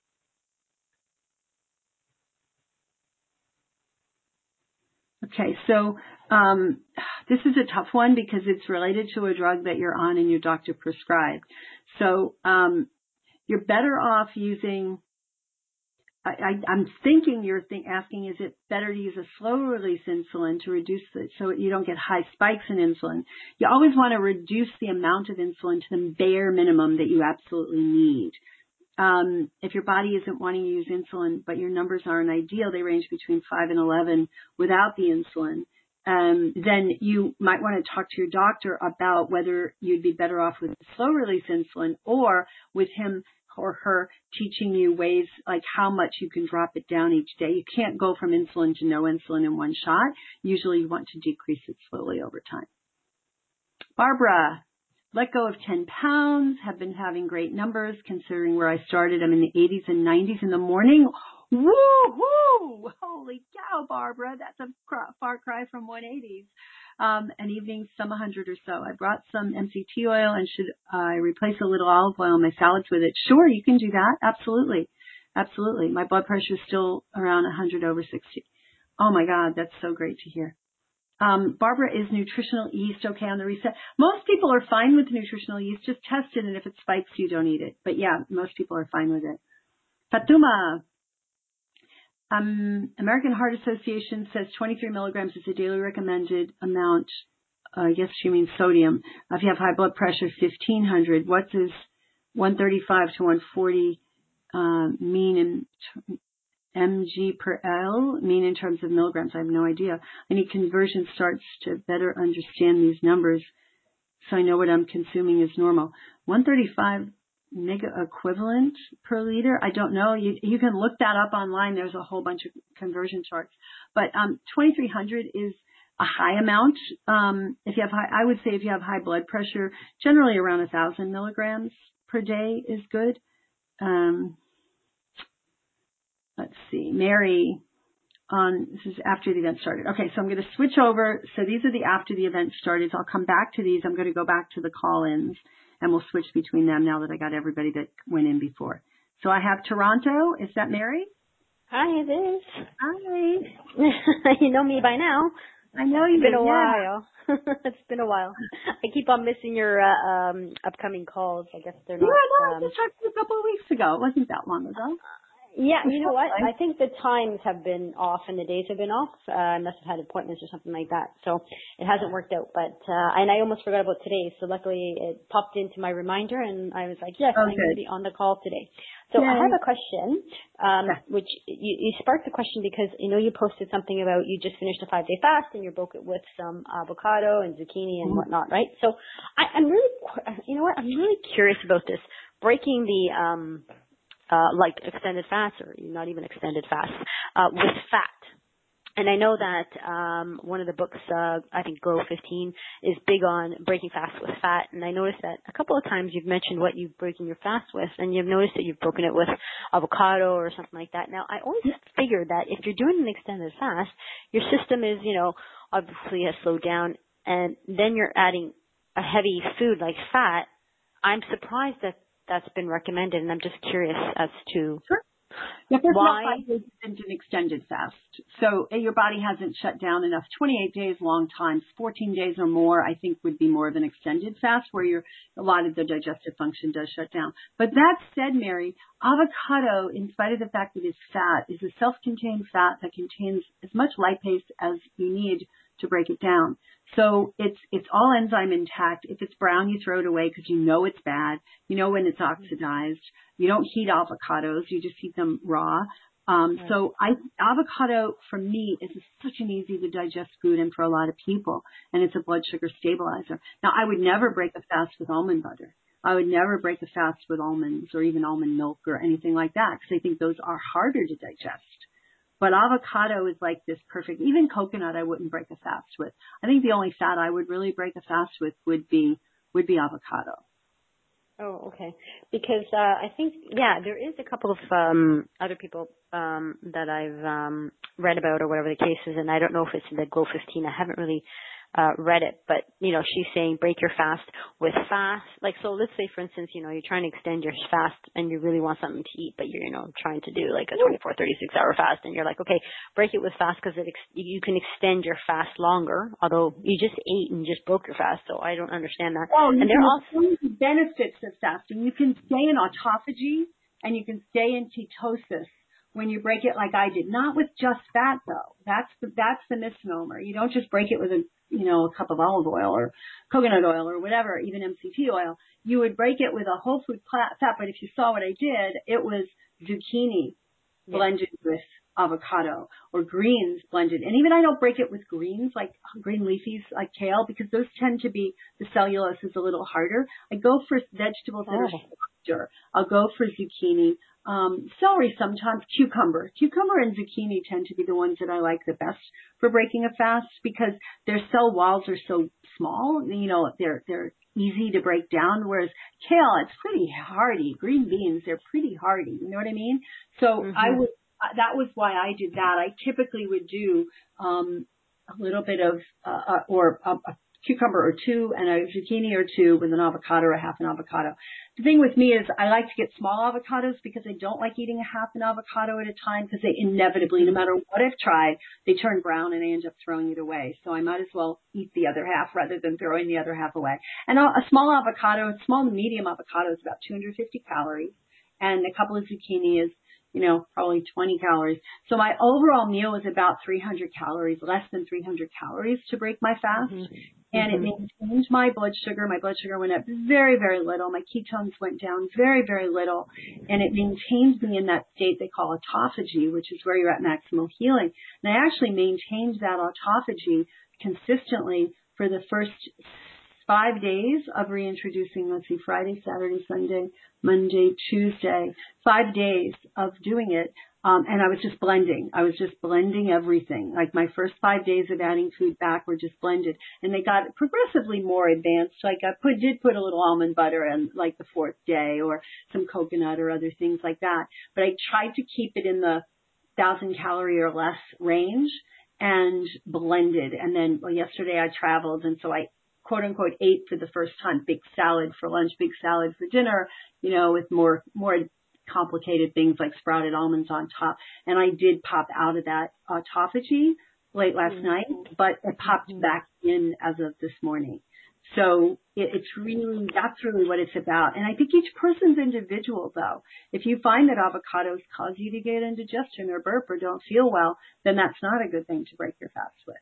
okay, so um, this is a tough one because it's related to a drug that you're on and your doctor prescribed. So um, you're better off using... I, I, I'm thinking you're think, asking, is it better to use a slow-release insulin to reduce it so you don't get high spikes in insulin? You always want to reduce the amount of insulin to the bare minimum that you absolutely need. Um, if your body isn't wanting to use insulin, but your numbers aren't ideal, they range between five and eleven without the insulin, um, then you might want to talk to your doctor about whether you'd be better off with slow-release insulin or with him or her teaching you ways like how much you can drop it down each day. You can't go from insulin to no insulin in one shot. Usually you want to decrease it slowly over time. Barbara, let go of ten pounds, have been having great numbers considering where I started. I'm in the eighties and nineties in the morning. Woo-hoo! Holy cow, Barbara. That's a far cry from one eighties. Um, and evenings, some one hundred or so. I brought some M C T oil, and should I replace a little olive oil in my salads with it? Sure, you can do that. Absolutely. Absolutely. My blood pressure is still around one hundred over sixty. Oh my God, that's so great to hear. Um, Barbara, is nutritional yeast okay on the reset? Most people are fine with nutritional yeast. Just test it, and if it spikes, you don't eat it. But yeah, most people are fine with it. Fatuma, um, American Heart Association says twenty-three milligrams is the daily recommended amount. Uh, I guess she means sodium. If you have high blood pressure, fifteen hundred. What does one thirty-five to one forty uh, mean in mg per L mean in terms of milligrams? I have no idea. I need conversion starts to better understand these numbers so I know what I'm consuming is normal. one thirty-five mega equivalent per liter? I don't know. You, you can look that up online. There's a whole bunch of conversion charts. But um, twenty-three hundred is a high amount. Um, if you have high, I would say if you have high blood pressure, generally around one thousand milligrams per day is good. Um, Let's see, Mary, on, this is after the event started. Okay, so I'm going to switch over. So these are the after the event started. So I'll come back to these. I'm going to go back to the call-ins, and we'll switch between them now that I got everybody that went in before. So I have Toronto. Is that Mary? Hi, it is. Hi. You know me by now. I know you've been a yeah. while. It's been a while. I keep on missing your uh, um, upcoming calls. I guess they're not. Yeah, no, um, I just talked to you a couple of weeks ago. It wasn't that long ago. Yeah, you know what? I think the times have been off and the days have been off. Uh, I must have had appointments or something like that. So it hasn't worked out. But uh, and I almost forgot about today. So luckily it popped into my reminder and I was like, yes, oh, I'm good. going to be on the call today. So Yay. I have a question, um, yeah. which you, you sparked the question because, you know, you posted something about you just finished a five-day fast and you broke it with some avocado and zucchini and mm-hmm. whatnot, right? So I, I'm really, you know what? I'm really curious about this. Breaking the... um Uh, like extended fast or not even extended fast, uh, with fat. And I know that, um, one of the books, uh, I think Glow fifteen is big on breaking fast with fat. And I noticed that a couple of times you've mentioned what you've broken your fast with and you've noticed that you've broken it with avocado or something like that. Now I always figured that if you're doing an extended fast, your system is, you know, obviously has slowed down and then you're adding a heavy food like fat. I'm surprised that that's been recommended, and I'm just curious as to sure. yeah, first why. Of all, five days isn't an extended fast, so your body hasn't shut down enough. twenty-eight days, long time. fourteen days or more, I think, would be more of an extended fast, where your a lot of the digestive function does shut down. But that said, Mary, avocado, in spite of the fact that it's fat, is a self-contained fat that contains as much lipase as you need to break it down. So it's it's all enzyme intact. If it's brown, you throw it away because you know it's bad. You know when it's oxidized. You don't heat avocados. You just eat them raw. Um, right. So I, avocado for me is such an easy to digest food and for a lot of people. And it's a blood sugar stabilizer. Now, I would never break a fast with almond butter. I would never break a fast with almonds or even almond milk or anything like that because I think those are harder to digest. But avocado is like this perfect, even coconut I wouldn't break a fast with. I think the only fat I would really break a fast with would be, would be avocado. Oh, okay. Because, uh, I think, yeah, there is a couple of, um, other people, um, that I've, um, read about or whatever the case is. And I don't know if it's in the Glow fifteen. I haven't really, uh, read it, but, you know, she's saying break your fast with fast. Like, so let's say, for instance, you know, you're trying to extend your fast and you really want something to eat, but you're, you know, trying to do like a twenty-four, thirty-six hour fast and you're like, okay, break it with fast because it ex- you can extend your fast longer, although you just ate and just broke your fast, so I don't understand that. Well, and there are also the benefits of fasting. You can stay in autophagy and you can stay in ketosis when you break it like I did. Not with just fat, though. That's the, that's the misnomer. You don't just break it with a, you know, a cup of olive oil or coconut oil or whatever, even M C T oil. You would break it with a whole food fat, but if you saw what I did, it was zucchini yeah. blended with avocado or greens blended. And even I don't break it with greens, like green leafies, like kale, because those tend to be, the cellulose is a little harder. I go for vegetables that oh. are lobster. I'll go for zucchini. Um, celery sometimes, cucumber. Cucumber and zucchini tend to be the ones that I like the best for breaking a fast because their cell walls are so small. You know, they're, they're easy to break down, whereas kale, it's pretty hardy. Green beans, they're pretty hardy. You know what I mean? So mm-hmm. I would, that was why I did that. I typically would do, um, a little bit of, uh, or a, a cucumber or two and a zucchini or two with an avocado or a half an avocado. The thing with me is I like to get small avocados because I don't like eating a half an avocado at a time because they inevitably, no matter what I've tried, they turn brown and I end up throwing it away. So I might as well eat the other half rather than throwing the other half away. And a, a small avocado, a small to medium avocado is about two hundred fifty calories and a couple of zucchini is, you know, probably twenty calories. So my overall meal is about three hundred calories, less than three hundred calories to break my fast. Mm-hmm. And mm-hmm. it maintained my blood sugar. My blood sugar went up very, very little. My ketones went down very, very little. And it maintained me in that state they call autophagy, which is where you're at maximal healing. And I actually maintained that autophagy consistently for the first five days of reintroducing, let's see, Friday, Saturday, Sunday, Monday, Tuesday, five days of doing it. Um, and I was just blending. I was just blending everything. Like my first five days of adding food back were just blended. And they got progressively more advanced. Like I put, did put a little almond butter in like the fourth day or some coconut or other things like that. But I tried to keep it in the thousand calorie or less range and blended. And then well, yesterday I traveled and so I quote unquote ate for the first time, big salad for lunch, big salad for dinner, you know, with more, more complicated things like sprouted almonds on top. And I did pop out of that autophagy late last mm-hmm. night, but it popped mm-hmm. back in as of this morning. So it, it's really, that's really what it's about. And I think each person's individual though. If you find that avocados cause you to get indigestion or burp or don't feel well, then that's not a good thing to break your fast with.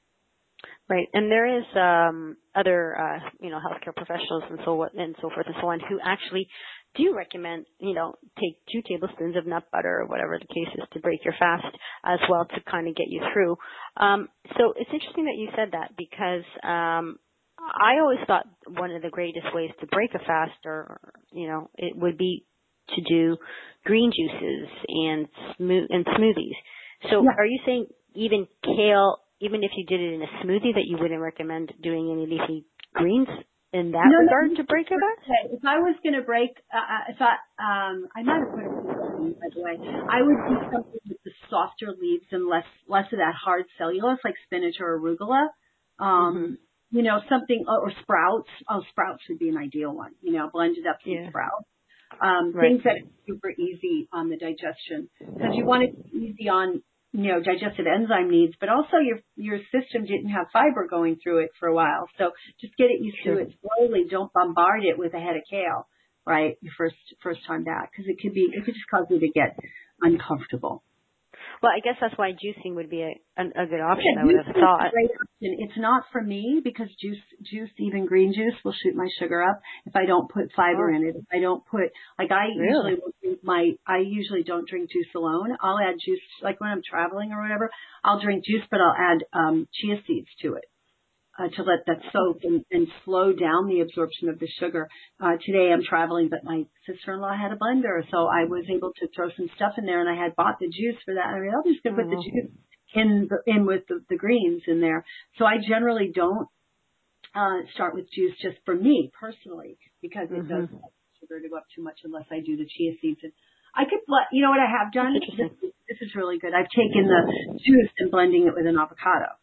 Right, and there is um, other, uh, you know, healthcare professionals and so what and so forth and so on who actually do recommend, you know, take two tablespoons of nut butter or whatever the case is to break your fast as well to kind of get you through. Um, so it's interesting that you said that because um, I always thought one of the greatest ways to break a fast, or you know, it would be to do green juices and smooth and smoothies. So yeah. Are you saying even kale? Even if you did it in a smoothie, that you wouldn't recommend doing any leafy greens in that no, regard no, to break your fast? Okay. If I was going to break, uh, if I, um, I might have put it in, by the way, I would do something with the softer leaves and less, less of that hard cellulose, like spinach or arugula. Um, mm-hmm. You know, something, or sprouts. Oh, sprouts would be an ideal one. You know, blended up some yeah. sprouts. Um, right. Things that are super easy on the digestion, because you want it easy on, you know, digestive enzyme needs, but also your your system didn't have fiber going through it for a while. So just get it used sure. to it slowly. Don't bombard it with a head of kale, right? Your first first time back, because it could be it could just cause you to get uncomfortable. Well, I guess that's why juicing would be a, a, a good option. Yeah, I would have thought. A great option. It's not for me because juice, juice, even green juice, will shoot my sugar up if I don't put fiber oh. in it. If I don't put, like I really? usually will drink my, I usually don't drink juice alone. I'll add juice, like when I'm traveling or whatever. I'll drink juice, but I'll add um chia seeds to it. Uh, to let that soak and, and slow down the absorption of the sugar. Uh, today I'm traveling, but my sister-in-law had a blender, so I was able to throw some stuff in there, and I had bought the juice for that. I mean, I'm just going to put the juice in the, in with the, the greens in there. So I generally don't uh, start with juice just for me personally, because it mm-hmm. does cause sugar to go up too much unless I do the chia seeds. And I could, you know what I have done? This, this is really good. I've taken the juice and blending it with an avocado.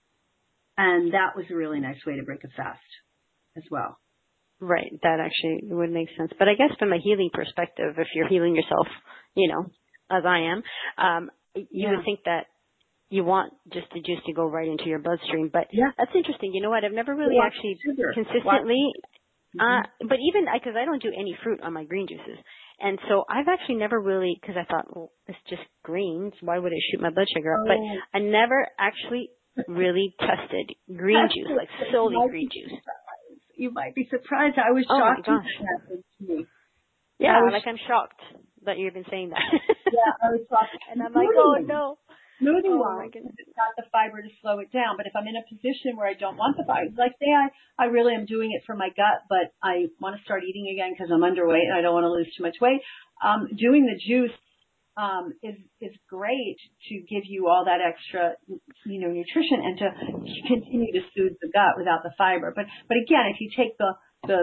And that was a really nice way to break a fast as well. Right. That actually would make sense. But I guess from a healing perspective, if you're healing yourself, you know, as I am, um, you yeah. would think that you want just the juice to go right into your bloodstream. But yeah. that's interesting. You know what? I've never really Watch actually sugar. consistently, mm-hmm. uh, but even because I, I don't do any fruit on my green juices. And so I've actually never really, because I thought, well, it's just greens. Why would it shoot my blood sugar up? Oh. But I never actually really tested green juice, like solely green juice. You might be surprised. I was oh shocked my gosh. that happened to me. Yeah, was, like I'm shocked that you've been saying that. yeah, I was shocked. And I'm like, oh no. Smoothie oh wise, my goodness. got the fiber to slow it down. But if I'm in a position where I don't want the fiber, like say I, I really am doing it for my gut, but I want to start eating again because I'm underweight and I don't want to lose too much weight, um, doing the juice um, is is great to give you all that extra, you know, nutrition and to continue to soothe the gut without the fiber. But but again, if you take the the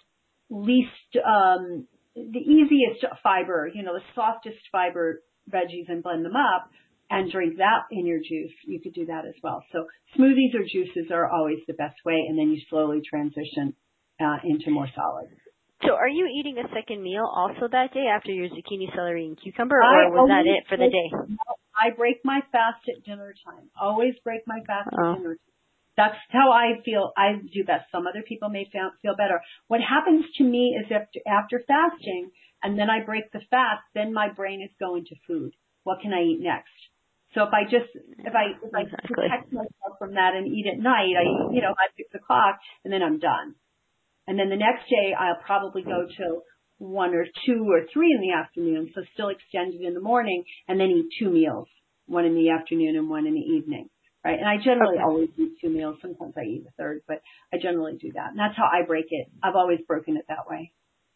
least um, the easiest fiber, you know, the softest fiber veggies and blend them up and drink that in your juice, you could do that as well. So smoothies or juices are always the best way, and then you slowly transition uh, into more solids. So are you eating a second meal also that day after your zucchini, celery, and cucumber, I or was that it for the day? No, I break my fast at dinner time. Always break my fast oh. at dinner time. That's how I feel I do best. Some other people may feel better. What happens to me is after, after fasting, and then I break the fast, then my brain is going to food. What can I eat next? So if I just, if I, if I exactly. protect myself from that and eat at night, I eat, you know, by six o'clock, and then I'm done. And then the next day, I'll probably go to one or two or three in the afternoon, so still extended in the morning, and then eat two meals, one in the afternoon and one in the evening. Right. And I generally okay. always eat two meals. Sometimes I eat a third, but I generally do that. And that's how I break it. I've always broken it that way.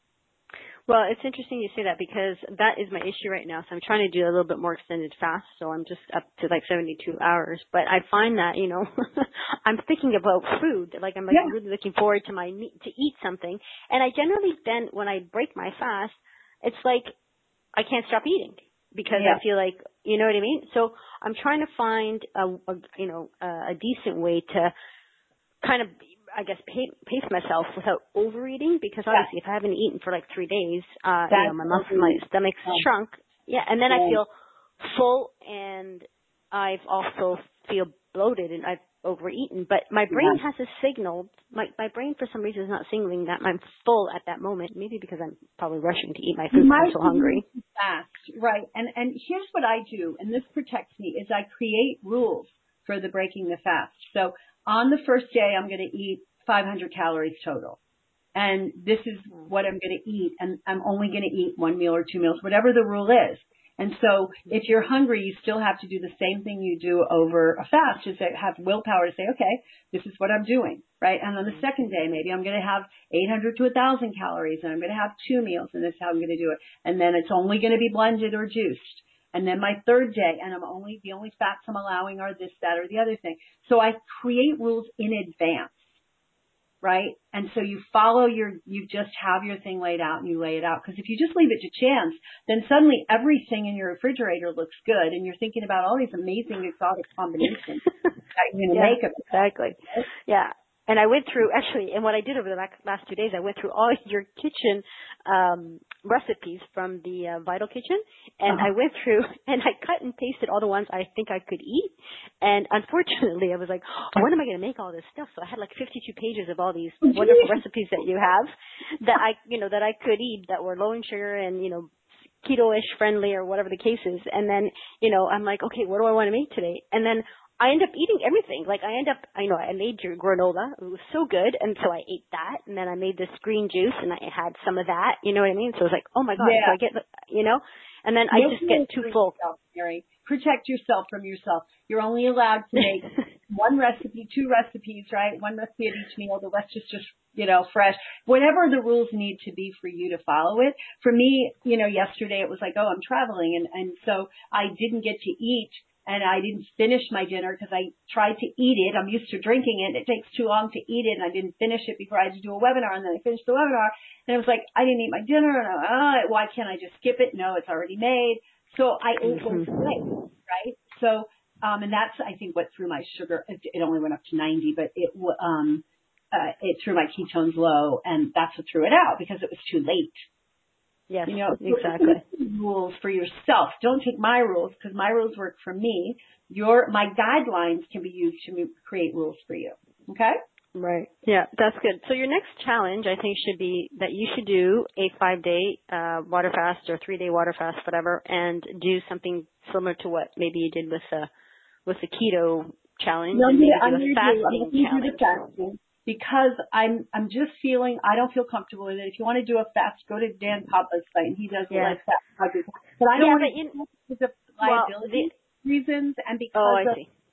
Well, it's interesting you say that because that is my issue right now. So I'm trying to do a little bit more extended fast. So I'm just up to like seventy-two hours. But I find that, you know, I'm thinking about food. Like I'm like yeah. really looking forward to my meat, to eat something. And I generally then, when I break my fast, it's like I can't stop eating because yeah. I feel like, you know what I mean? So I'm trying to find a, a you know, a, a decent way to kind of, I guess, pace myself without overeating because obviously yeah. if I haven't eaten for like three days, uh, you know, my muscle, my stomach's yeah. shrunk. Yeah. And then yeah. I feel full and I've also feel bloated and I've overeaten, but my brain yeah. has a signal. My, my brain for some reason is not signaling that I'm full at that moment. Maybe because I'm probably rushing to eat my food because I'm so hungry. Fast. Right. And, and here's what I do, and this protects me, is I create rules for the breaking the fast. So on the first day, I'm going to eat five hundred calories total. And this is what I'm going to eat. And I'm only going to eat one meal or two meals, whatever the rule is. And so if you're hungry, you still have to do the same thing you do over a fast, is have willpower to say, okay, this is what I'm doing, right? And on the second day, maybe I'm going to have eight hundred to one thousand calories, and I'm going to have two meals, and this is how I'm going to do it. And then it's only going to be blended or juiced. And then my third day, and I'm only, the only fats I'm allowing are this, that, or the other thing. So I create rules in advance, right? And so you follow your, you just have your thing laid out and you lay it out. Because if you just leave it to chance, then suddenly everything in your refrigerator looks good and you're thinking about all these amazing exotic combinations that you're going to yeah, make of it. Exactly. Right? Yeah. And I went through, actually, and what I did over the last two days, I went through all your kitchen um, recipes from the uh, Vital Kitchen, and uh-huh. I went through and I cut and pasted all the ones I think I could eat. And unfortunately, I was like, oh, when am I going to make all this stuff? So I had like fifty-two pages of all these wonderful recipes that you have that I, you know, that I could eat that were low in sugar and, you know, keto-ish friendly or whatever the case is. And then, you know, I'm like, okay, what do I want to make today? And then I end up eating everything. Like I end up, I know I made your granola. It was so good. And so I ate that. And then I made this green juice and I had some of that. You know what I mean? So it was like, oh my God. Yeah. So I get, you know, and then I just get too full. Yourself, Mary. Protect yourself from yourself. You're only allowed to make one recipe, two recipes, right? One recipe of each meal. The rest is just, you know, fresh. Whatever the rules need to be for you to follow it. For me, you know, yesterday it was like, oh, I'm traveling. And, and so I didn't get to eat. And I didn't finish my dinner because I tried to eat it. I'm used to drinking it. It takes too long to eat it, and I didn't finish it before I had to do a webinar. And then I finished the webinar, and it was like I didn't eat my dinner. And I, oh, why can't I just skip it? No, it's already made. So I ate what was late, right? So, um, and that's I think what threw my sugar. It, it only went up to ninety, but it um, uh, it threw my ketones low, and that's what threw it out because it was too late. Yes, you know, exactly. Rules for yourself. Don't take my rules because my rules work for me. Your my guidelines can be used to create rules for you. Okay? Right. Yeah, that's good. So your next challenge, I think, should be that you should do a five-day uh, water fast or three-day water fast, whatever, and do something similar to what maybe you did with the with the keto challenge, no, and maybe I'm do a fasting challenge. Do the fasting. Because I'm, I'm just feeling, I don't feel comfortable with it. If you want to do a fast, go to Dan Papa's site, and he does a yeah. live fast. But I don't yeah, want to do it because of liability well, the, reasons and because oh, I of, see.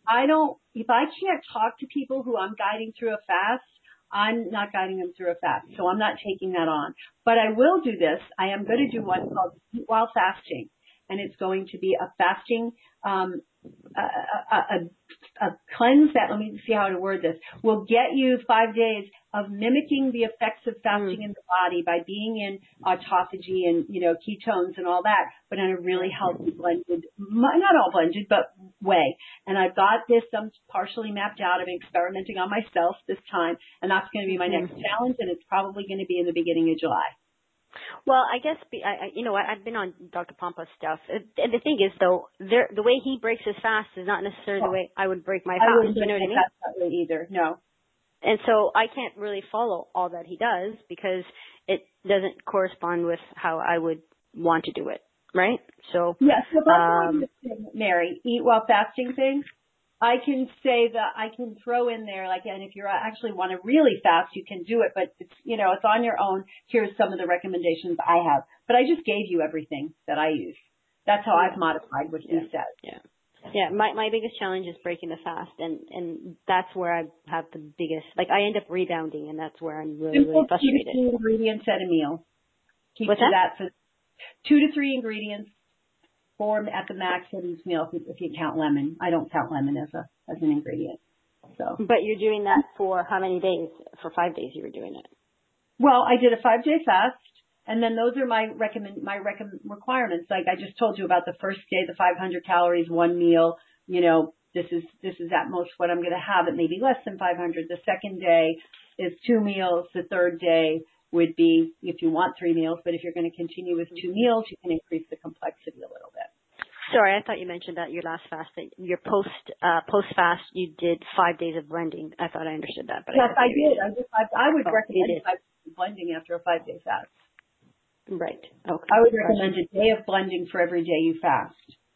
I don't, if I can't talk to people who I'm guiding through a fast, I'm not guiding them through a fast. So I'm not taking that on. But I will do this. I am going to do one called Eat While Fasting. And it's going to be a fasting, um, a, a, a, a cleanse that, let me see how to word this, will get you five days of mimicking the effects of fasting mm. in the body by being in autophagy and, you know, ketones and all that, but in a really healthy blended, not all blended, but way. And I've got this um, partially mapped out. I'm experimenting on myself this time, and that's going to be my next mm. challenge, and it's probably going to be in the beginning of July. Well, I guess, I, I, you know, I've been on Doctor Pompa's stuff. And the thing is, though, there, the way he breaks his fast is not necessarily the way I would break my fast. I wouldn't you know break what I mean? my fast that way either, no. And so I can't really follow all that he does because it doesn't correspond with how I would want to do it, right? So, yes, yeah, so um, Mary, eat while fasting thing. I can say that I can throw in there, like, and if you actually want to really fast, you can do it, but it's, you know, it's on your own. Here's some of the recommendations I have. But I just gave you everything that I use. That's how yeah. I've modified what yeah. you said. Yeah. Yeah. My, my biggest challenge is breaking the fast, and, and that's where I have the biggest, like, I end up rebounding, and that's where I'm really, Simple really frustrated. Two to three ingredients at a meal. Keep What's to that? that for two to three ingredients. Four at the max at each meal if you count lemon. I don't count lemon as a as an ingredient. So. But you're doing that for how many days? For five days you were doing it. Well, I did a five day fast, and then those are my recommend my recommend requirements. Like I just told you about the first day, the five hundred calories, one meal. You know, this is this is at most what I'm going to have. It may be less than five hundred. The second day is two meals. The third day would be if you want three meals, but if you're going to continue with two meals, you can increase the complexity a little bit. Sorry, I thought you mentioned that your last fast, that your post uh, post fast, you did five days of blending. I thought I understood that, but yes, I, I did. I just I, I would oh, recommend five days of blending after a five day fast. Right. Okay. I would recommend a day of blending for every day you fast.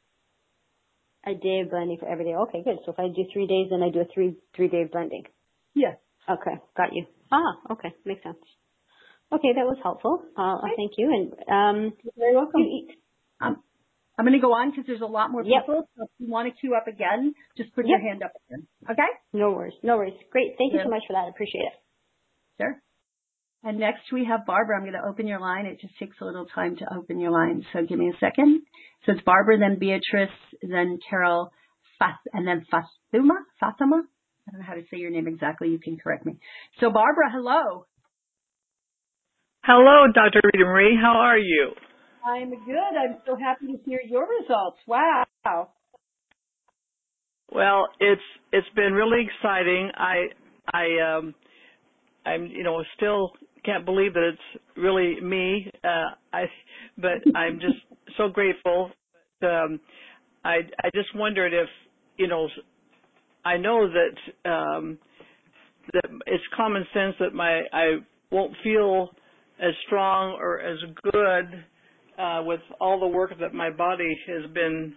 A day of blending for every day. Okay, good. So if I do three days, then I do a three three day blending. Yes. Okay, got you. Ah, okay, makes sense. Okay, that was helpful. Uh, okay. Thank you. And um, you're very welcome. You eat. Um, I'm going to go on because there's a lot more yep. people. So if you want to queue up again, just put yep. your hand up again. Okay? No worries. No worries. Great. Thank you yeah. so much for that. I appreciate it. Sure. And next we have Barbara. I'm going to open your line. It just takes a little time to open your line. So give me a second. So it's Barbara, then Beatrice, then Carol, and then Fatima. Fatima? I don't know how to say your name exactly. You can correct me. So Barbara, hello. Hello, Doctor Rita Marie. How are you? I'm good. I'm so happy to hear your results. Wow. Well, it's it's been really exciting. I I um I'm you know still can't believe that it's really me. Uh, I but I'm just so grateful. Um, I I just wondered if you know I know that um, that it's common sense that my I won't feel as strong or as good uh, with all the work that my body has been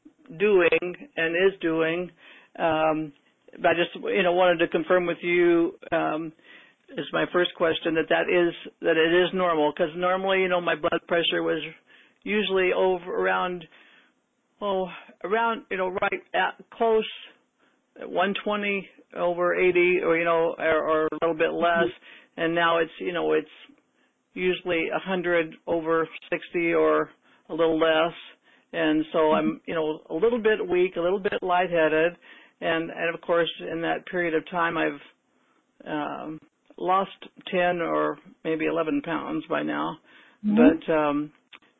doing and is doing. Um, but I just, you know, wanted to confirm with you um, as my first question that that is that it is normal, because normally, you know, my blood pressure was usually over around, oh, around, you know, right at close one twenty over eighty, or you know, or, or a little bit less, and now it's, you know, it's usually one hundred over sixty or a little less, and so I'm, you know, a little bit weak, a little bit lightheaded, and and of course in that period of time I've um, lost ten or maybe eleven pounds by now, mm-hmm. but um,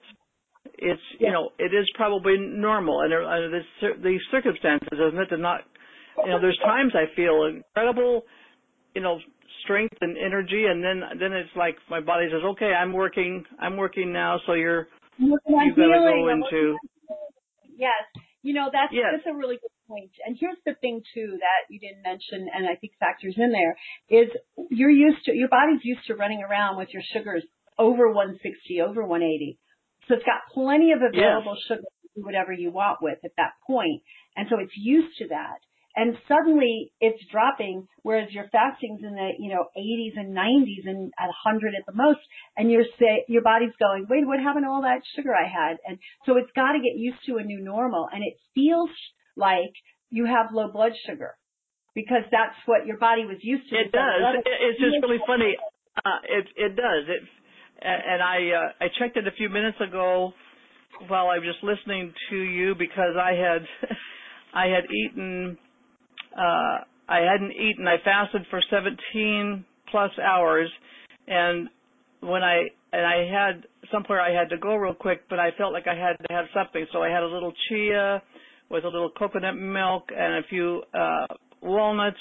it's, yeah. you know, it is probably normal under, under this, these circumstances, isn't it? To not, you know, there's times I feel incredible, you know, strength and energy, and then then it's like my body says, okay, I'm working, I'm working now, so you're you've got to go into. Yes, you know that's yes. that's a really good point. And here's the thing too that you didn't mention, and I think factors in there is you're used to your body's used to running around with your sugars over one sixty, over one eighty, so it's got plenty of available yes. sugar to do whatever you want with at that point, and so it's used to that. And suddenly it's dropping, whereas your fasting's in the, you know, eighties and nineties and at one hundred at the most, and you're say, your body's going, wait, what happened to all that sugar I had? And so it's got to get used to a new normal, and it feels like you have low blood sugar because that's what your body was used to. It does. It's just really funny. Uh, it it does. It and I uh, I checked it a few minutes ago while I was just listening to you because I had I had eaten uh, I hadn't eaten. I fasted for seventeen plus hours, and when I and I had somewhere I had to go real quick, but I felt like I had to have something, so I had a little chia with a little coconut milk and a few uh, walnuts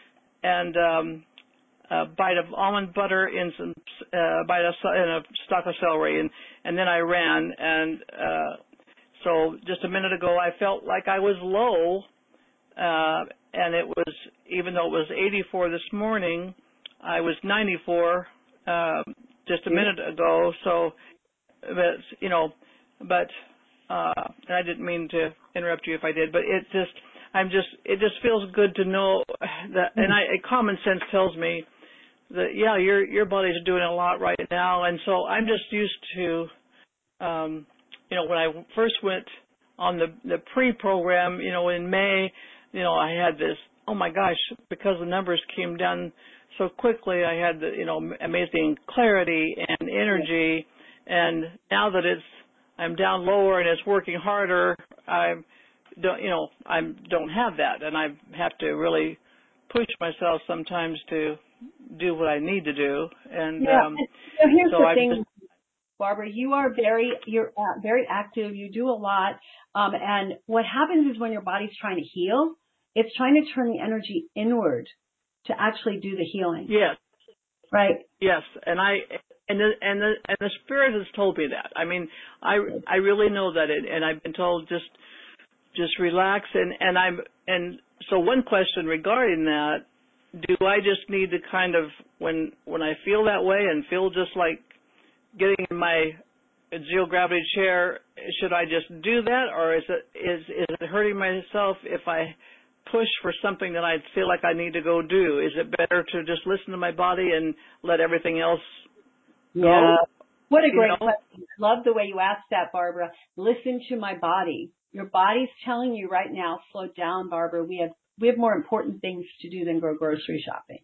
and um, a bite of almond butter in some uh, bite of in a stalk of celery, and and then I ran, and uh, so just a minute ago I felt like I was low, uh, and it was even though it was eighty-four this morning, I was ninety-four uh, just a minute ago. So, but you know, but uh, and I didn't mean to interrupt you if I did, but it just I'm just it just feels good to know that, and I common sense tells me that yeah, your your body's doing a lot right now, and so I'm just used to, um, you know, when I first went on the the pre-program, you know, in May, you know, I had this, oh my gosh, because the numbers came down so quickly, I had the, you know, amazing clarity and energy, and now that it's I'm down lower and it's working harder, I don't, you know, I don't have that, and I have to really push myself sometimes to do what I need to do. And yeah. um, so here's so the I thing, just, Barbara. You are very you're uh, very active. You do a lot, um, and what happens is when your body's trying to heal, it's trying to turn the energy inward to actually do the healing. yes, right. Yes, and I and the and the and the spirit has told me that. I mean, I I really know that, it, and I've been told just just relax, and and I'm and so one question regarding that. Do I just need to kind of, when when I feel that way and feel just like getting in my zero gravity chair, should I just do that, or is it is is it hurting myself if I push for something that I feel like I need to go do? Is it better to just listen to my body and let everything else go? Yeah. What a great you know? question. I love the way you asked that, Barbara. Listen to my body. Your body's telling you right now, slow down, Barbara. We have we have more important things to do than go grocery shopping.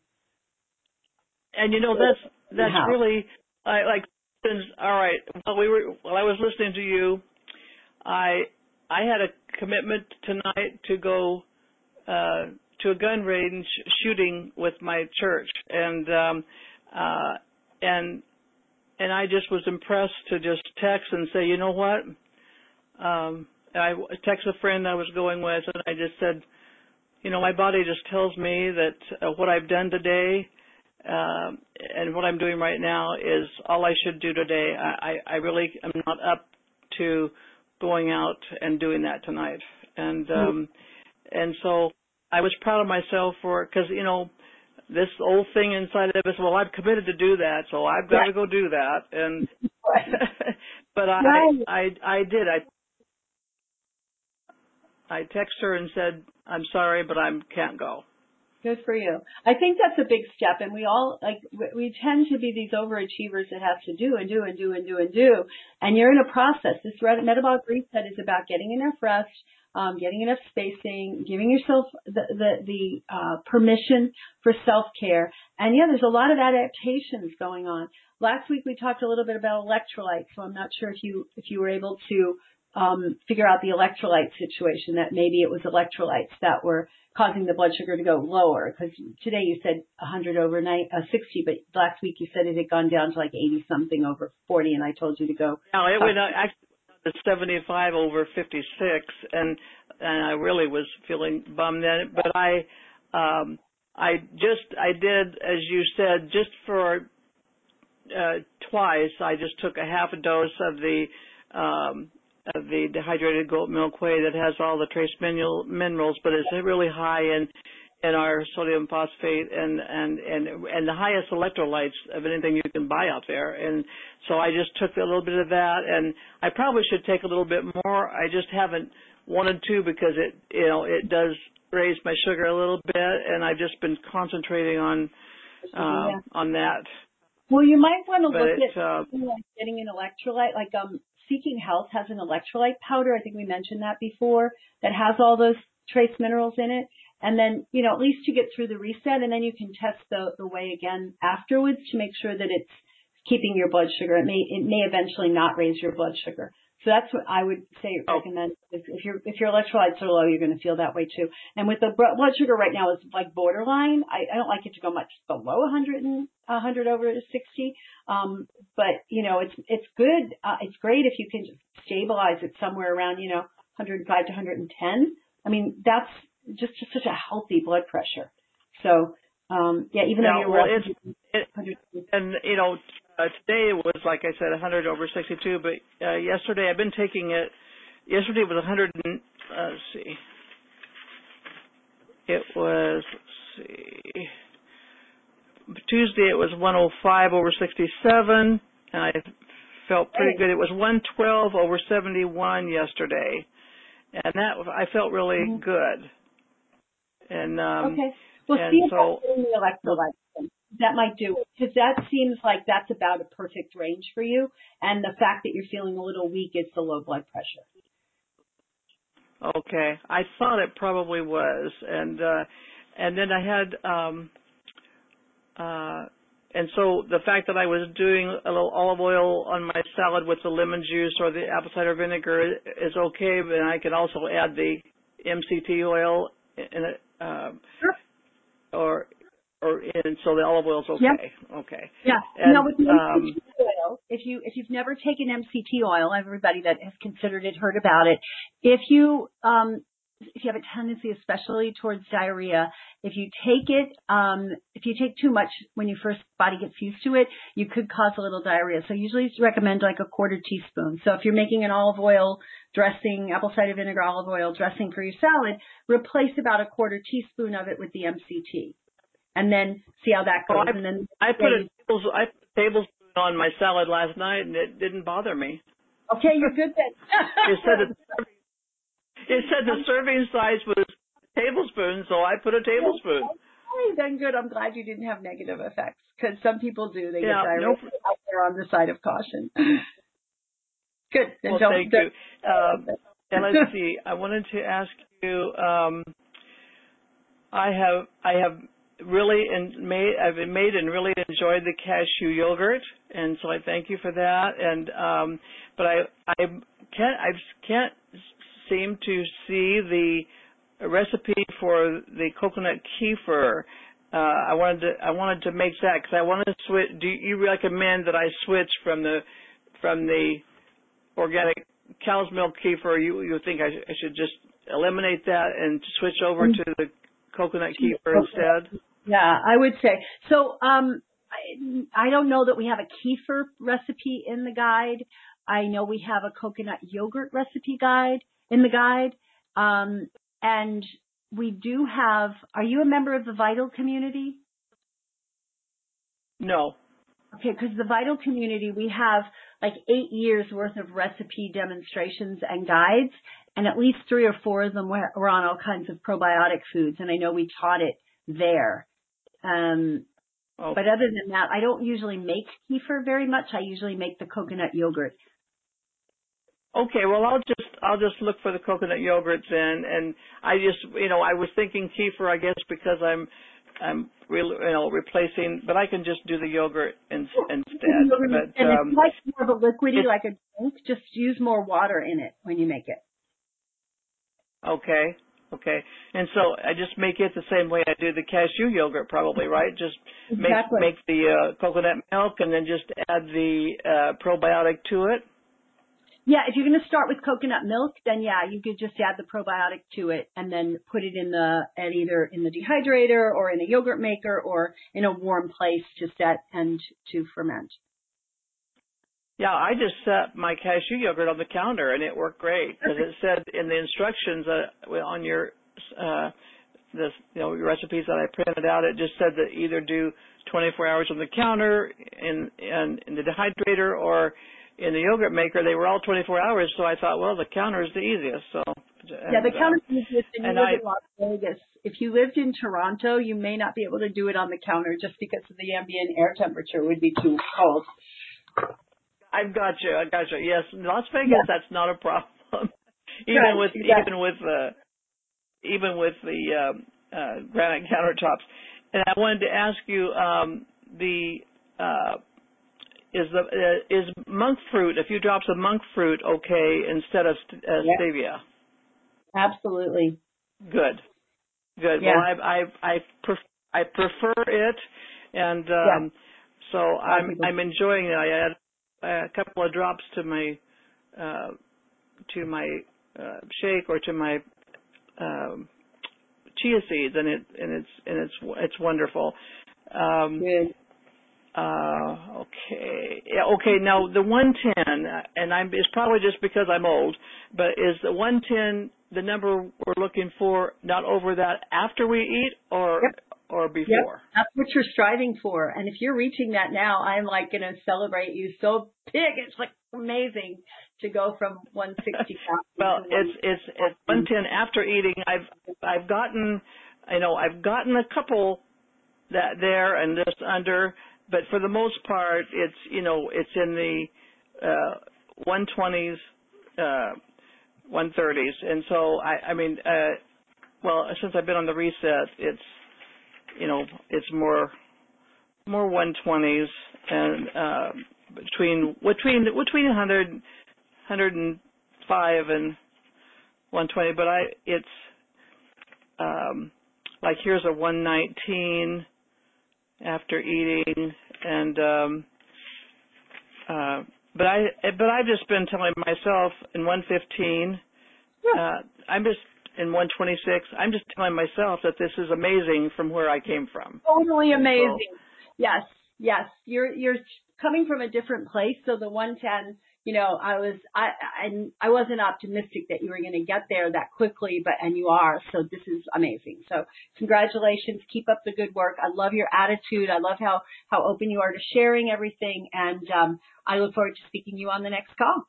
And you know, that's that's How? really I like. All right. While we were while I was listening to you, I I had a commitment tonight to go uh, to a gun range shooting with my church, and um, uh, and and I just was impressed to just text and say, you know what? Um, I texted a friend I was going with, and I just said, you know, my body just tells me that uh, what I've done today uh, and what I'm doing right now is all I should do today. I, I, I really am not up to going out and doing that tonight. And um, and so I was proud of myself for, because, you know, this old thing inside of us, well, I've committed to do that, so I've got to go do that. And but I, I I did. I I texted her and said, I'm sorry, but I can't go. Good for you. I think that's a big step, and we all, like, we tend to be these overachievers that have to do and do and do and do and do, and you're in a process. This metabolic reset is about getting enough rest, um, getting enough spacing, giving yourself the, the, the uh, permission for self-care, and yeah, there's a lot of adaptations going on. Last week we talked a little bit about electrolytes, so I'm not sure if you, if you were able to Um, figure out the electrolyte situation, that maybe it was electrolytes that were causing the blood sugar to go lower, because today you said one hundred over nine, uh, sixty, but last week you said it had gone down to like eighty something over forty, and I told you to go. No, it went uh, actually to seventy-five over fifty-six, and and I really was feeling bummed then. But I, um, I just I did, as you said, just for uh, twice. I just took a half a dose of the. Um, of the dehydrated goat milk whey that has all the trace mineral, minerals, but it's really high in in our sodium phosphate and and and and the highest electrolytes of anything you can buy out there. And so I just took a little bit of that, and I probably should take a little bit more. I just haven't wanted to because it you know it does raise my sugar a little bit, and I've just been concentrating on uh, yeah. on that. Well, you might want to but look it, at uh, like getting an electrolyte, like um. Seeking Health has an electrolyte powder. I think we mentioned that before. That has all those trace minerals in it. And then, you know, at least you get through the reset, and then you can test the, the whey again afterwards to make sure that it's keeping your blood sugar. It may, it may eventually not raise your blood sugar. So that's what I would say recommend. If, if your if your electrolytes are low, you're going to feel that way too. And with the blood sugar right now is like borderline. I, I don't like it to go much below one hundred and one hundred over sixty. Um, but you know, it's it's good. Uh, it's great if you can stabilize it somewhere around, you know, one hundred five to one hundred ten. I mean, that's just, just such a healthy blood pressure. So um, yeah, even now, though you're well, it's, it, and you know. Uh, today it was, like I said, one hundred over sixty-two, but uh, yesterday I've been taking it. Yesterday it was one hundred. And, uh, let's see. It was, let's see. Tuesday it was one oh five over sixty-seven, and I felt pretty good. It was one twelve over seventy-one yesterday, and that I felt really mm-hmm. good. And um, okay, well, and see so. About the electrolytes. That might do it, because that seems like that's about a perfect range for you. And the fact that you're feeling a little weak is the low blood pressure. Okay, I thought it probably was, and uh, and then I had, um, uh, and so the fact that I was doing a little olive oil on my salad with the lemon juice or the apple cider vinegar is okay, but I can also add the M C T oil in it, uh, sure. or. Or, and so the olive oil is okay. Yep. Okay. Yeah. And, now with the um, M C T oil, if you if you've never taken M C T oil, everybody that has considered it heard about it. If you um if you have a tendency, especially towards diarrhea, if you take it, um, if you take too much when your first body gets used to it, you could cause a little diarrhea. So I usually recommend like a quarter teaspoon. So if you're making an olive oil dressing, apple cider vinegar olive oil dressing for your salad, replace about a quarter teaspoon of it with the M C T. And then see how that goes. Oh, I, and then I put a tablespoon, I put a tablespoon on my salad last night, and it didn't bother me. Okay, you're good then. it said that, it said the serving size was a tablespoon, so I put a tablespoon. Okay, then good. I'm glad you didn't have negative effects, because some people do. They yeah, get diarrhea nope. out there on the side of caution. Good. Then well, don't, thank don't, you. Um, and let's see. I wanted to ask you. Um, I have. I have. Really and made I've made and really enjoyed the cashew yogurt, and so I thank you for that. And um, but I I can't I can't seem to see the recipe for the coconut kefir. Uh, I wanted to I wanted to make that because I wanted to switch. Do you recommend that I switch from the from the organic cow's milk kefir? You you think I, I should just eliminate that and switch over to the coconut kefir instead? Yeah, I would say. So um, I, I don't know that we have a kefir recipe in the guide. I know we have a coconut yogurt recipe guide in the guide. Um, and we do have, are you a member of the Vital community? No. Okay, because the Vital community, we have like eight years worth of recipe demonstrations and guides, and at least three or four of them were, were on all kinds of probiotic foods, and I know we taught it there. Um, oh. But other than that, I don't usually make kefir very much. I usually make the coconut yogurt. Okay, well, I'll just I'll just look for the coconut yogurts, and and I just you know I was thinking kefir, I guess, because I'm I'm really you know replacing, but I can just do the yogurt in, instead. But and um, if you like more of a liquidy, like a drink, just use more water in it when you make it. Okay. Okay, and so I just make it the same way I do the cashew yogurt, probably, right? Just exactly. make make the uh, coconut milk and then just add the uh, probiotic to it. Yeah, if you're going to start with coconut milk, then yeah, you could just add the probiotic to it and then put it in the at either in the dehydrator or in a yogurt maker or in a warm place to set and to ferment. Yeah, I just set my cashew yogurt on the counter, and it worked great because it said in the instructions uh, on your uh, the you know your recipes that I printed out, it just said that either do twenty-four hours on the counter in in, in the dehydrator or in the yogurt maker. They were all twenty-four hours, so I thought, well, the counter is the easiest. So and, yeah, the counter is the easiest. And, and you live I, in Las Vegas. If you lived in Toronto, you may not be able to do it on the counter just because of the ambient air temperature would be too cold. I've got you. I got you. Yes, Las Vegas. Yeah. That's not a problem. even right, with exactly. even with uh, even with the uh, uh, granite countertops. And I wanted to ask you, um, the uh, is the uh, is monk fruit, a few drops of monk fruit, okay instead of st- uh, Yep. stevia? Absolutely. Good, good. Yeah. Well, I I I, pref- I prefer it, and um, Yeah. so I'm I'm enjoying it. I add a couple of drops to my uh, to my uh, shake or to my um, chia seeds, and it and it's and it's it's wonderful. Um, Good. uh, okay, yeah, okay. Now the one ten, uh, and I'm it's probably just because I'm old, but is the one ten the number we're looking for? Not over that after we eat, or Yep. or before? Yep. That's what you're striving for, and if you're reaching that now, I'm like going to celebrate you so big. It's like amazing to go from one sixty. Well, to it's it's it's one ten after eating. I've I've gotten, you know, I've gotten a couple that there and just under, but for the most part, it's you know it's in the uh, one twenties, uh, one thirties, and so I I mean, uh, well, since I've been on the reset, it's you know it's more more one twenties and uh, between between between one hundred one hundred five and one twenty, but I it's um, like here's a one nineteen after eating, and um, uh, but I but I've just been telling myself in one fifteen, uh, I'm just in one twenty-six. I'm just telling myself that this is amazing from where I came from. Totally And amazing. so, Yes, yes. You're you're coming from a different place. So the one ten, you know, I was I I I wasn't optimistic that you were going to get there that quickly, but and you are. So this is amazing. So congratulations. Keep up the good work. I love your attitude. I love how how open you are to sharing everything, and um, I look forward to speaking to you on the next call.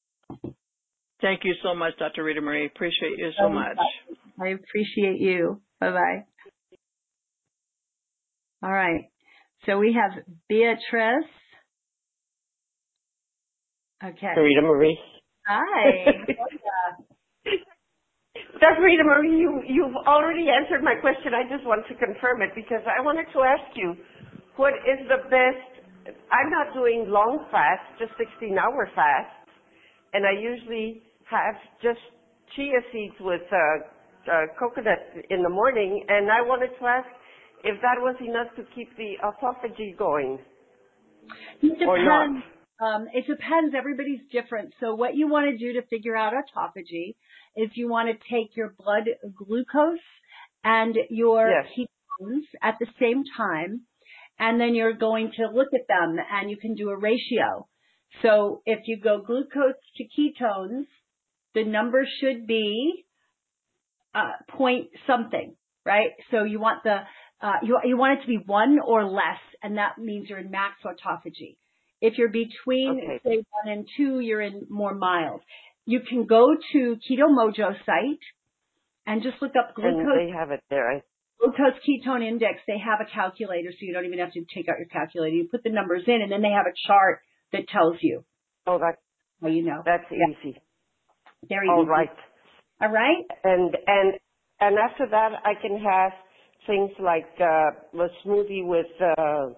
thank you so much, Doctor Rita Marie. Appreciate you so much. I appreciate you. Bye bye. All right. So we have Beatrice. Okay. Rita Marie. Hi. Doctor Rita Marie, you, you've already answered my question. I just want to confirm it because I wanted to ask you, what is the best, I'm not doing long fast, just sixteen hour fast, and I usually have just chia seeds with uh, uh, coconut in the morning, and I wanted to ask if that was enough to keep the autophagy going. It depends. Or not. Um, it depends. Everybody's different. So what you want to do to figure out autophagy is you want to take your blood glucose and your Yes. ketones at the same time, and then you're going to look at them, and you can do a ratio. So if you go glucose to ketones, the number should be uh, point something, right? So you want the uh, you you want it to be one or less, and that means you're in max autophagy. If you're between, Okay. say, one and two, you're in more mild. You can go to Keto Mojo site and just look up glucose, And they have it there. I, glucose ketone index. They have a calculator, so you don't even have to take out your calculator. You put the numbers in, and then they have a chart that tells you. oh, that, How you know. that's Yeah. easy. Very All easy. right. All right? And and and after that, I can have things like uh, a smoothie with uh,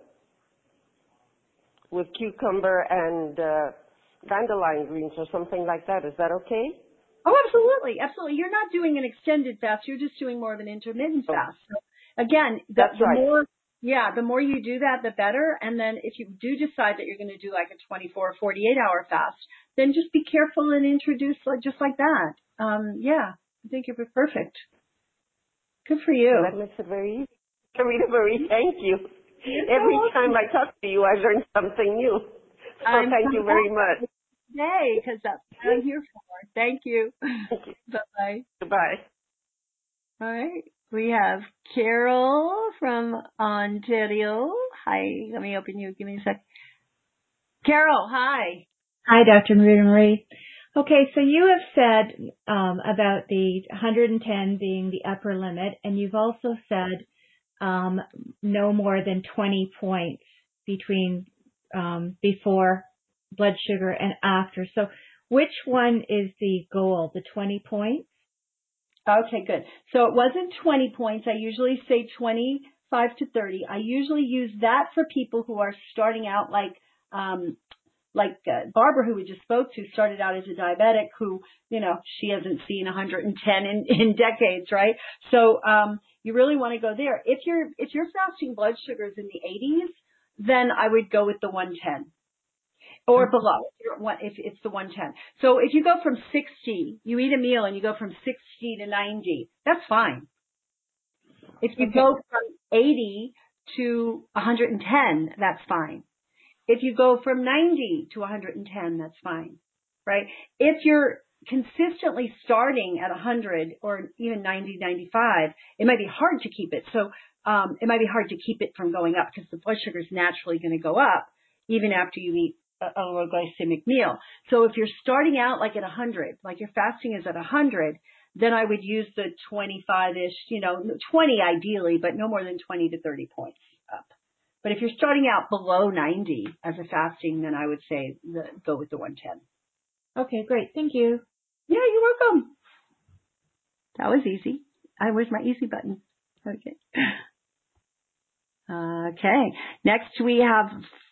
with cucumber and uh, dandelion greens or something like that. Is that okay? Oh, absolutely. Absolutely. You're not doing an extended fast. You're just doing more of an intermittent Oh. fast. So again, the, That's the right. more, yeah, the more you do that, the better. And then if you do decide that you're going to do like a twenty-four, forty-eight hour fast, then just be careful and introduce like, just like that. Um, yeah, I think you'll be perfect. Good for you. That makes it very easy. Rita Marie, thank you. You're so Every welcome. time I talk to you, I learn something new. So I'm thank so you very happy much. today because that's what I'm here for. Thank you. Thank you. Bye-bye. Goodbye. All right. We have Carol from Ontario. Hi. Let me open you. Give me a sec. Carol, hi. Hi, Doctor Rita Marie. Okay, so you have said um, about the one hundred ten being the upper limit, and you've also said um, no more than twenty points between um, before blood sugar and after. So which one is the goal, the twenty points? Okay, good. So it wasn't twenty points. I usually say twenty-five to thirty. I usually use that for people who are starting out like, um, like uh, Barbara, who we just spoke to, started out as a diabetic who, you know, she hasn't seen one hundred ten in, in decades, right? So, um, you really want to go there. If you're, if your fasting blood sugar is in the eighties, then I would go with the one ten or mm-hmm. below if it's the one ten. So if you go from sixty, you eat a meal and you go from sixty to ninety, that's fine. If you okay. go from eighty to one hundred ten, that's fine. If you go from ninety to one hundred ten, that's fine, right? If you're consistently starting at one hundred or even ninety, ninety-five, it might be hard to keep it. So um, it might be hard to keep it from going up because the blood sugar is naturally going to go up even after you eat a, a low glycemic meal. So if you're starting out like at one hundred, like your fasting is at one hundred, then I would use the twenty-five-ish, you know, twenty ideally, but no more than twenty to thirty points up. But if you're starting out below ninety as a fasting, then I would say the, go with the one ten. Okay, great. Thank you. Yeah, you're welcome. That was easy. I where's my easy button? Okay. Okay. Next we have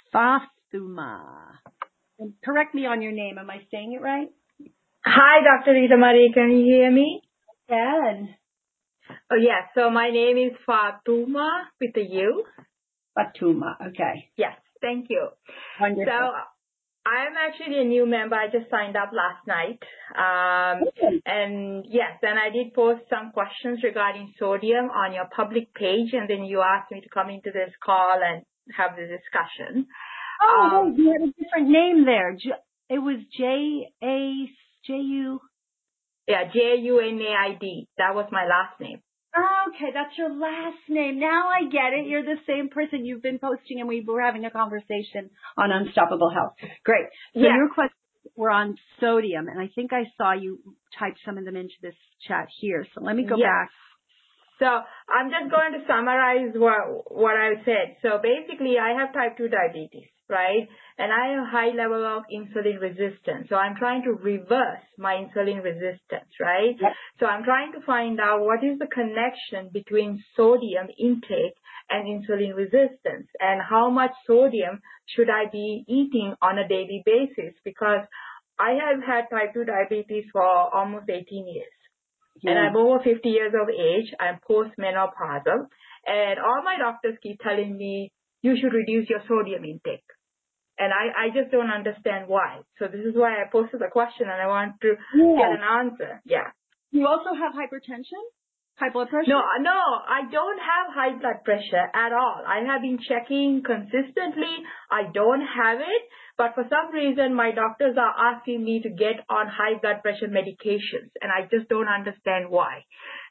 Fathuma. And correct me on your name. Am I saying it right? Hi, Doctor Rita Marie. Can you hear me? Can. Oh, yeah. So my name is Fathuma with a U. Fathuma. Okay. Yes. Thank you. Wonderful. So I am actually a new member. I just signed up last night. Um, okay. And yes, and I did post some questions regarding sodium on your public page, and then you asked me to come into this call and have the discussion. Oh, um, wait, you had a different name there. It was J A J U. Yeah, J U N A I D. That was my last name. Okay, that's your last name. Now I get it. You're the same person. You've been posting, and we were having a conversation on Unstoppable Health. Great. So yeah. your questions were on sodium, and I think I saw you type some of them into this chat here. So let me go yeah. back. So I'm just going to summarize what what I said. So basically, I have type two diabetes, right? And I have a high level of insulin resistance. So I'm trying to reverse my insulin resistance, right? Yep. So I'm trying to find out what is the connection between sodium intake and insulin resistance, and how much sodium should I be eating on a daily basis, because I have had type two diabetes for almost eighteen years. Yeah. And I'm over fifty years of age. I'm postmenopausal. And all my doctors keep telling me, you should reduce your sodium intake. And I, I just don't understand why. So this is why I posted the question, and I want to yeah. get an answer. Yeah. You also have hypertension? High blood pressure? No, no, I don't have high blood pressure at all. I have been checking consistently. I don't have it. But for some reason, my doctors are asking me to get on high blood pressure medications, and I just don't understand why.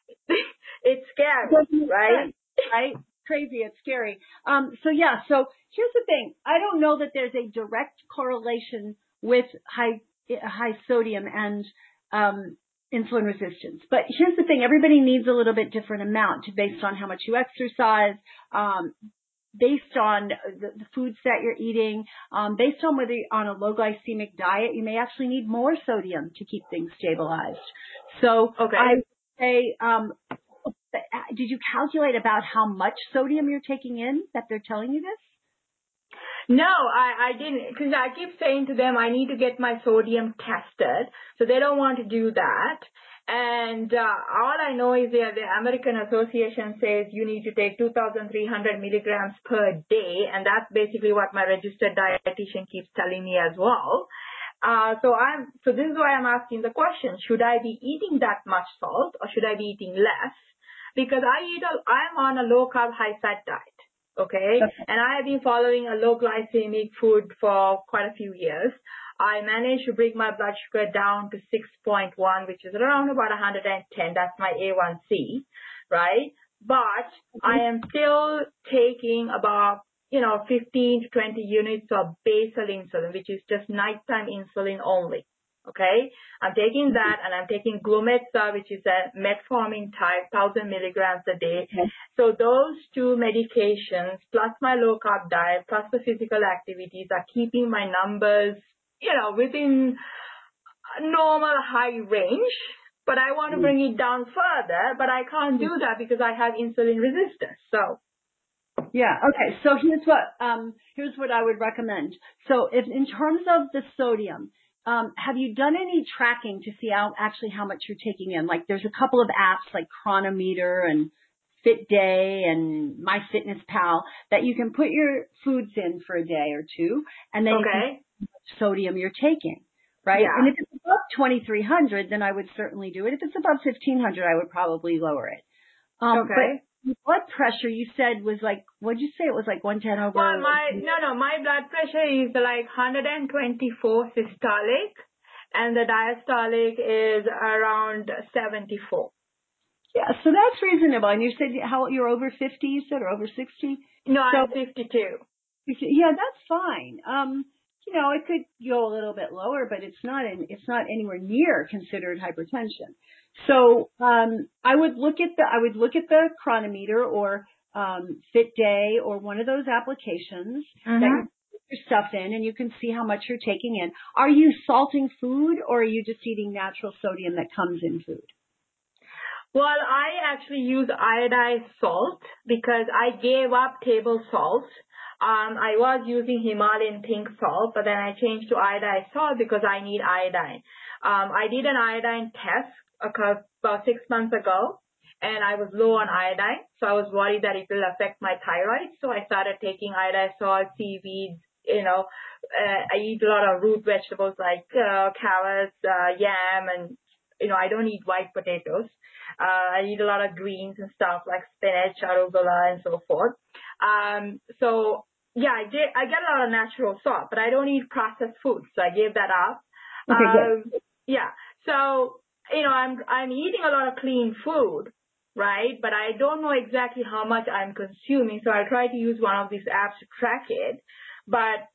It's scary, right? Right? Crazy. It's scary. Um, so yeah, so here's the thing. I don't know that there's a direct correlation with high, high sodium and, um, insulin resistance. But here's the thing. Everybody needs a little bit different amount based on how much you exercise, um, based on the, the foods that you're eating, um, based on whether you're on a low glycemic diet, you may actually need more sodium to keep things stabilized. So okay. I would say, um, did you calculate about how much sodium you're taking in that they're telling you this? No, I, I didn't, because I keep saying to them I need to get my sodium tested, so they don't want to do that. And uh, all I know is that the American Association says you need to take two thousand three hundred milligrams per day, and that's basically what my registered dietitian keeps telling me as well. Uh, so I'm, so this is why I'm asking the question, should I be eating that much salt or should I be eating less? Because I eat a, I'm on a low carb, high fat diet. Okay. okay. And I have been following a low glycemic food for quite a few years. I managed to bring my blood sugar down to six point one, which is around about one hundred ten. That's my A one C, right? But I am still taking about, you know, fifteen to twenty units of basal insulin, which is just nighttime insulin only. Okay. I'm taking that, and I'm taking Glumetza, which is a metformin type, one thousand milligrams a day. Okay. So those two medications, plus my low carb diet, plus the physical activities are keeping my numbers, you know, within a normal high range. but I want to bring it down further, but I can't do that because I have insulin resistance. So. Yeah. Okay. So here's what um, here's what I would recommend. So if in terms of the sodium, um, have you done any tracking to see how actually how much you're taking in? Like there's a couple of apps like Chronometer and FitDay and MyFitnessPal that you can put your foods in for a day or two, and then okay. you can see how much sodium you're taking. Right. Yeah. And if it's above twenty-three hundred, then I would certainly do it. If it's above fifteen hundred, I would probably lower it. Um, okay. But blood pressure, you said, was like, what did you say? It was like one ten over? Well, my, no, no, my blood pressure is like one twenty-four systolic, and the diastolic is around seventy-four. Yeah, so that's reasonable. And you said how you're over fifty, you said, or over sixty? No, so, I'm fifty-two. Yeah, that's fine. Um, you know, it could go a little bit lower, but it's not in, it's not anywhere near considered hypertension. So, um, I would look at the, I would look at the Chronometer or, um, FitDay or one of those applications mm-hmm. that you put your stuff in and you can see how much you're taking in. Are you salting food or are you just eating natural sodium that comes in food? Well, I actually use iodized salt because I gave up table salt. Um, I was using Himalayan pink salt, but then I changed to iodized salt because I need iodine. Um, I did an iodine test about six months ago, and I was low on iodine, so I was worried that it will affect my thyroid. So I started taking iodized salt, seaweeds, you know, uh, I eat a lot of root vegetables like uh, carrots, uh, yam, and, you know, I don't eat white potatoes. Uh, I eat a lot of greens and stuff like spinach, arugula, and so forth. Um, so, yeah, I get, I get a lot of natural salt, but I don't eat processed food, so I gave that up. Okay, um, good. Yeah, so, you know, I'm, I'm eating a lot of clean food, right? But I don't know exactly how much I'm consuming, so I try to use one of these apps to track it. But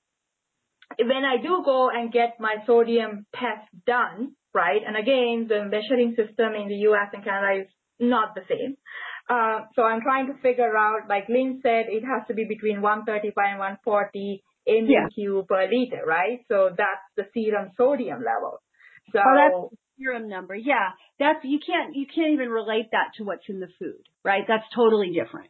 when I do go and get my sodium test done, right, and again, the measuring system in the U S and Canada is not the same. Uh, so I'm trying to figure out, like Lynn said, it has to be between one thirty-five and one forty M B Q yeah. per liter, right? So that's the serum sodium level. So oh, that's the serum number. Yeah, that's you can't you can't even relate that to what's in the food, right? That's totally different.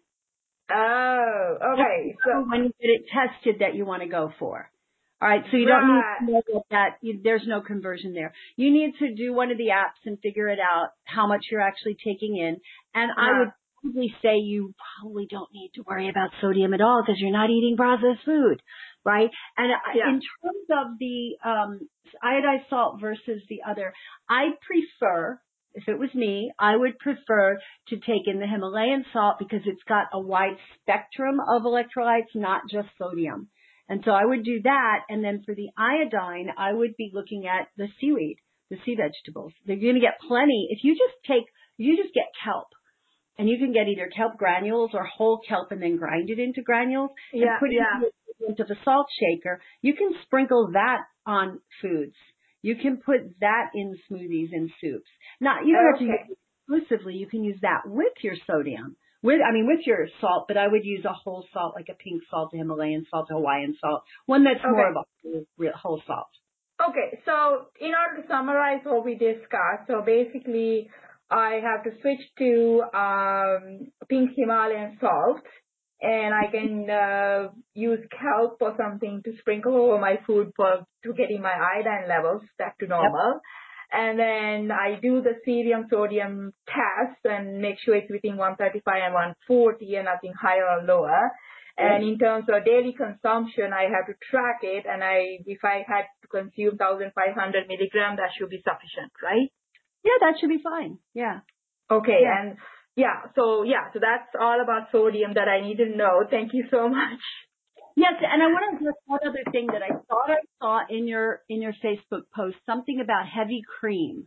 Oh, okay. That's so when you get it tested, that you want to go for. All right, so you don't right. need to know that you, there's no conversion there. You need to do one of the apps and figure it out how much you're actually taking in. And uh-huh. I would probably say you probably don't need to worry about sodium at all because you're not eating processed food, right? And yeah. in terms of the um, iodized salt versus the other, I prefer, if it was me, I would prefer to take in the Himalayan salt because it's got a wide spectrum of electrolytes, not just sodium. And so I would do that. And then for the iodine, I would be looking at the seaweed, the sea vegetables. They're going to get plenty. If you just take, you just get kelp and you can get either kelp granules or whole kelp and then grind it into granules yeah, and put yeah. it into the salt shaker. You can sprinkle that on foods. You can put that in smoothies and soups. Not, you don't okay. have to use it exclusively. You can use that with your sodium. With, I mean, with your salt, but I would use a whole salt, like a pink salt, a Himalayan salt, a Hawaiian salt, one that's okay. more of a real whole salt. Okay, so in order to summarize what we discussed, so basically I have to switch to um, pink Himalayan salt, and I can uh, use kelp or something to sprinkle over my food for to getting my iodine levels back to normal. Yep. And then I do the serum sodium test and make sure it's between one thirty-five and one forty and nothing higher or lower. And in terms of daily consumption, I have to track it. And I, if I had to consume one thousand five hundred milligrams, that should be sufficient, right? Yeah, that should be fine. Yeah. Okay. Yeah. And yeah, so yeah, so that's all about sodium that I need to know. Thank you so much. Yes, and I want to address one other thing that I thought I saw in your in your Facebook post, something about heavy cream.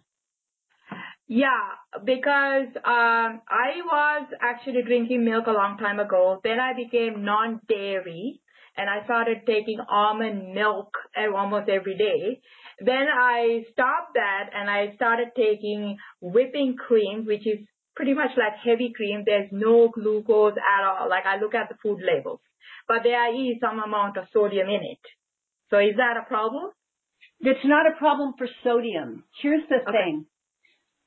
Yeah, because um, I was actually drinking milk a long time ago. Then I became non-dairy, and I started taking almond milk almost every day. Then I stopped that, and I started taking whipping cream, which is pretty much like heavy cream. There's no glucose at all. Like I look at the food labels. But there is some amount of sodium in it. So is that a problem? It's not a problem for sodium. Here's the okay. thing.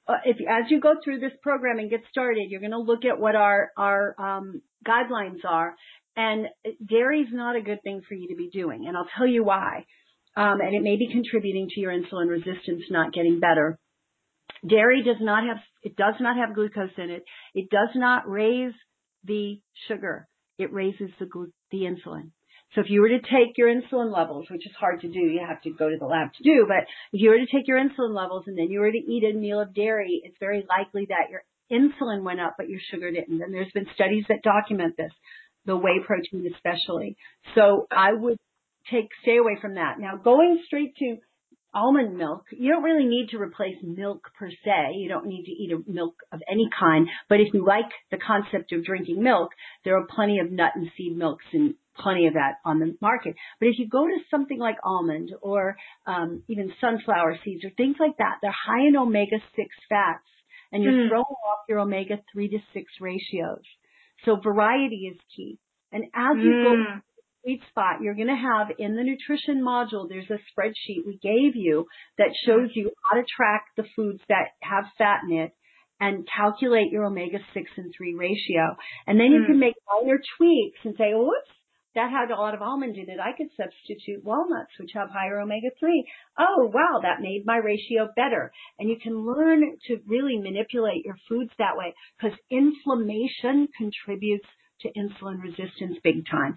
if as you go through this program and get started, you're going to look at what our our um, guidelines are, and dairy is not a good thing for you to be doing, and I'll tell you why. Um, and it may be contributing to your insulin resistance not getting better. Dairy does not have it does not have glucose in it. It does not raise the sugar. It raises the glu- the insulin. So if you were to take your insulin levels, which is hard to do, you have to go to the lab to do, but if you were to take your insulin levels and then you were to eat a meal of dairy, it's very likely that your insulin went up, but your sugar didn't. And there's been studies that document this, the whey protein especially. So I would take, stay away from that. Now, going straight to almond milk, you don't really need to replace milk per se. You don't need to eat a milk of any kind. But if you like the concept of drinking milk, there are plenty of nut and seed milks and plenty of that on the market. But if you go to something like almond or um, even sunflower seeds or things like that, they're high in omega six fats, and you're mm. throwing off your omega three to six ratios. So variety is key. And as mm. you go to the sweet spot, you're going to have in the nutrition module, there's a spreadsheet we gave you that shows you how to track the foods that have fat in it and calculate your omega six and three ratio. And then you mm. can make minor tweaks and say, oh, whoops, that had a lot of almond in it. I could substitute walnuts, which have higher omega three. Oh, wow, that made my ratio better. And you can learn to really manipulate your foods that way because inflammation contributes to insulin resistance big time.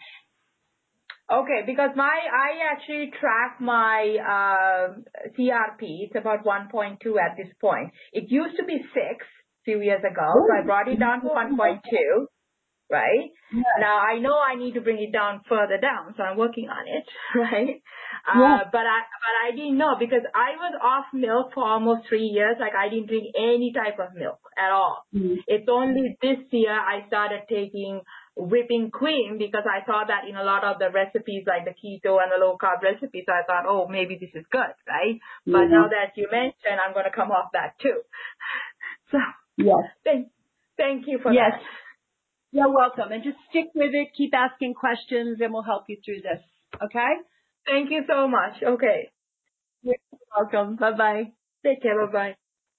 Okay, because my I actually track my uh, C R P. It's about one point two at this point. It used to be six a few years ago, so I brought it down to one point two. Right? Yes. Now, I know I need to bring it down further down, so I'm working on it, right? Uh, yes. But I but I didn't know because I was off milk for almost three years. Like, I didn't drink any type of milk at all. Mm-hmm. It's only this year I started taking whipping cream because I saw that in a lot of the recipes, like the keto and the low-carb recipes. So I thought, oh, maybe this is good, right? Mm-hmm. But now that you mentioned, I'm going to come off that too. So yes. thank, thank you for yes. that. You're welcome. And just stick with it. Keep asking questions and we'll help you through this. Okay? Thank you so much. Okay. You're welcome. Bye-bye. Take care. Bye-bye.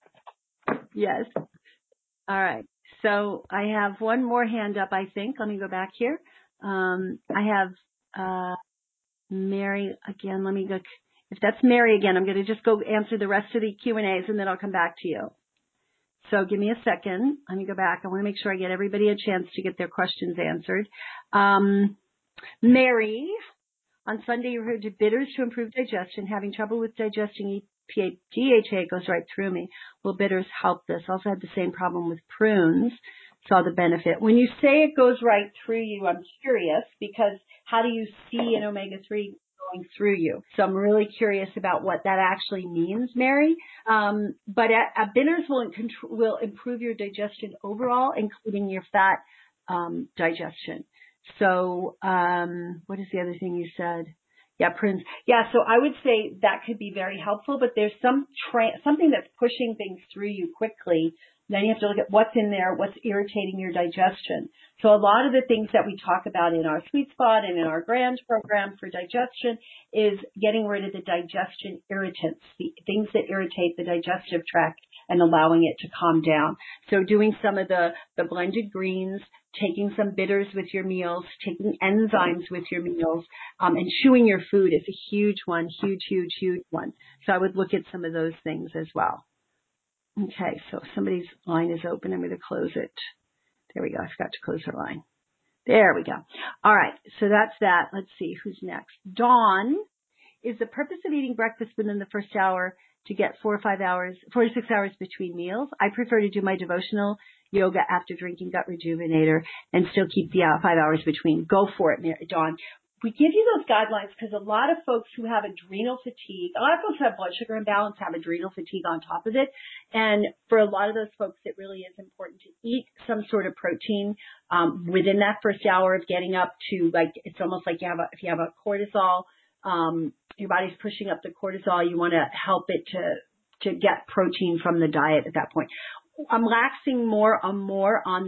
Yes. All right. So I have one more hand up, I think. Let me go back here. Um, I have uh, Mary again. Let me go. If that's Mary again, I'm going to just go answer the rest of the Q and A's and then I'll come back to you. So give me a second. Let me go back. I want to make sure I get everybody a chance to get their questions answered. Um, Mary, on Sunday you heard bitters to improve digestion. Having trouble with digesting E P A, D H A goes right through me. Will bitters help this? Also had the same problem with prunes. Saw the benefit. When you say it goes right through you, I'm curious because how do you see an omega three going through you? So I'm really curious about what that actually means, Mary. Um, but a, a bitters will, will improve your digestion overall, including your fat um, digestion. So um, what is the other thing you said? Yeah, prunes. Yeah, so I would say that could be very helpful, but there's some tra- something that's pushing things through you quickly. Then you have to look at what's in there, what's irritating your digestion. So a lot of the things that we talk about in our Sweet Spot and in our GRAND program for digestion is getting rid of the digestion irritants, the things that irritate the digestive tract and allowing it to calm down. So doing some of the, the blended greens, taking some bitters with your meals, taking enzymes with your meals, um, and chewing your food is a huge one, huge, huge, huge one. So I would look at some of those things as well. Okay, so somebody's line is open. I'm going to close it. There we go. I forgot to close her line. There we go. All right, so that's that. Let's see who's next. Dawn, is the purpose of eating breakfast within the first hour to get four or five hours, four to six hours between meals? I prefer to do my devotional yoga after drinking Gut Rejuvenator and still keep the uh, five hours between. Go for it, Dawn. We give you those guidelines because a lot of folks who have adrenal fatigue, a lot of folks who have blood sugar imbalance have adrenal fatigue on top of it. And for a lot of those folks, it really is important to eat some sort of protein um, within that first hour of getting up to, like, it's almost like you have a, if you have a cortisol, um, your body's pushing up the cortisol, you want to help it to, to get protein from the diet at that point. I'm waxing more on more on that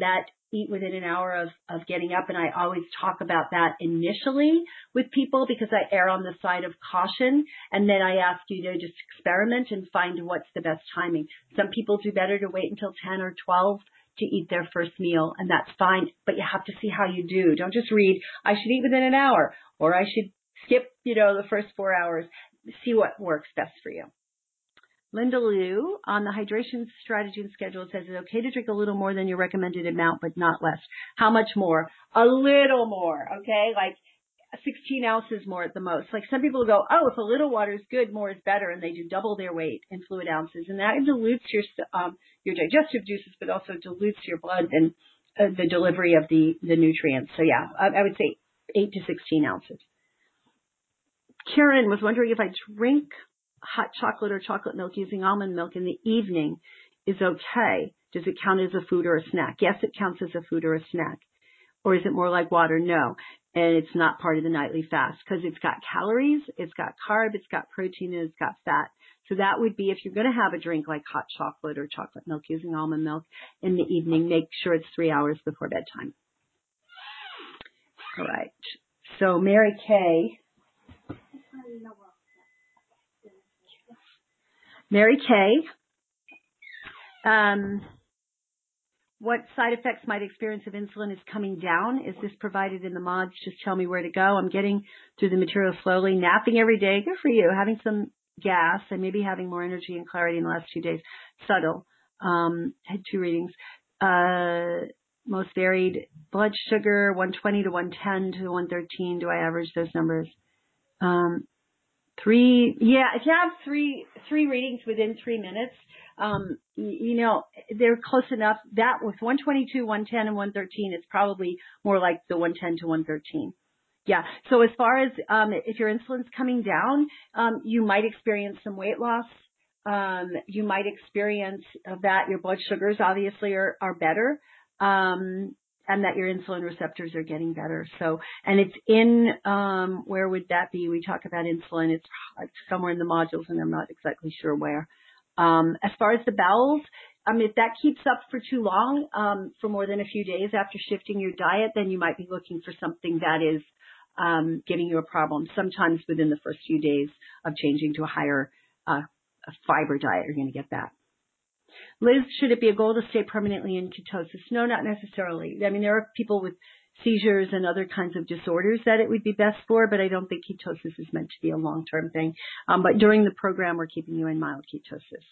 eat within an hour of, of getting up. And I always talk about that initially with people because I err on the side of caution. And then I ask you to just experiment and find what's the best timing. Some people do better to wait until ten or twelve to eat their first meal, and that's fine. But you have to see how you do. Don't just read, I should eat within an hour, or I should skip, you know, the first four hours. See what works best for you. Linda Liu, on the hydration strategy and schedule, it says it's okay to drink a little more than your recommended amount, but not less. How much more? A little more, okay? Like sixteen ounces more at the most. Like some people go, oh, if a little water is good, more is better, and they do double their weight in fluid ounces, and that dilutes your um, your digestive juices, but also dilutes your blood and uh, the delivery of the, the nutrients. So yeah, I, I would say eight to sixteen ounces. Karen was wondering if I drink hot chocolate or chocolate milk using almond milk in the evening is okay. Does it count as a food or a snack? Yes, it counts as a food or a snack. Or is it more like water? No. And it's not part of the nightly fast because it's got calories, it's got carb, it's got protein, and it's got fat. So that would be if you're going to have a drink like hot chocolate or chocolate milk using almond milk in the evening, make sure it's three hours before bedtime. All right. So Mary Kay. Mary Kay, um, what side effects might experience of insulin is coming down? Is this provided in the mods? Just tell me where to go. I'm getting through the material slowly. Napping every day. Good for you. Having some gas and maybe having more energy and clarity in the last two days. Subtle. Um, had two readings. Uh, most varied. Blood sugar, one twenty to one ten to one thirteen. Do I average those numbers? Um, Three, yeah, if you have three, three readings within three minutes, um, you, you know, they're close enough. That with one twenty-two, one ten, and one thirteen, it's probably more like the one ten to one thirteen. Yeah. So as far as, um, if your insulin's coming down, um, you might experience some weight loss. Um, you might experience that your blood sugars obviously are, are better. Um, and that your insulin receptors are getting better. So, and it's in, um, where would that be? We talk about insulin. It's somewhere in the modules and I'm not exactly sure where. Um, as far as the bowels, um, if that keeps up for too long, um, for more than a few days after shifting your diet, then you might be looking for something that is, um, giving you a problem. Sometimes within the first few days of changing to a higher, uh, a fiber diet, you're going to get that. Liz, should it be a goal to stay permanently in ketosis? No, not necessarily. I mean, there are people with seizures and other kinds of disorders that it would be best for, but I don't think ketosis is meant to be a long-term thing. Um, but during the program, we're keeping you in mild ketosis.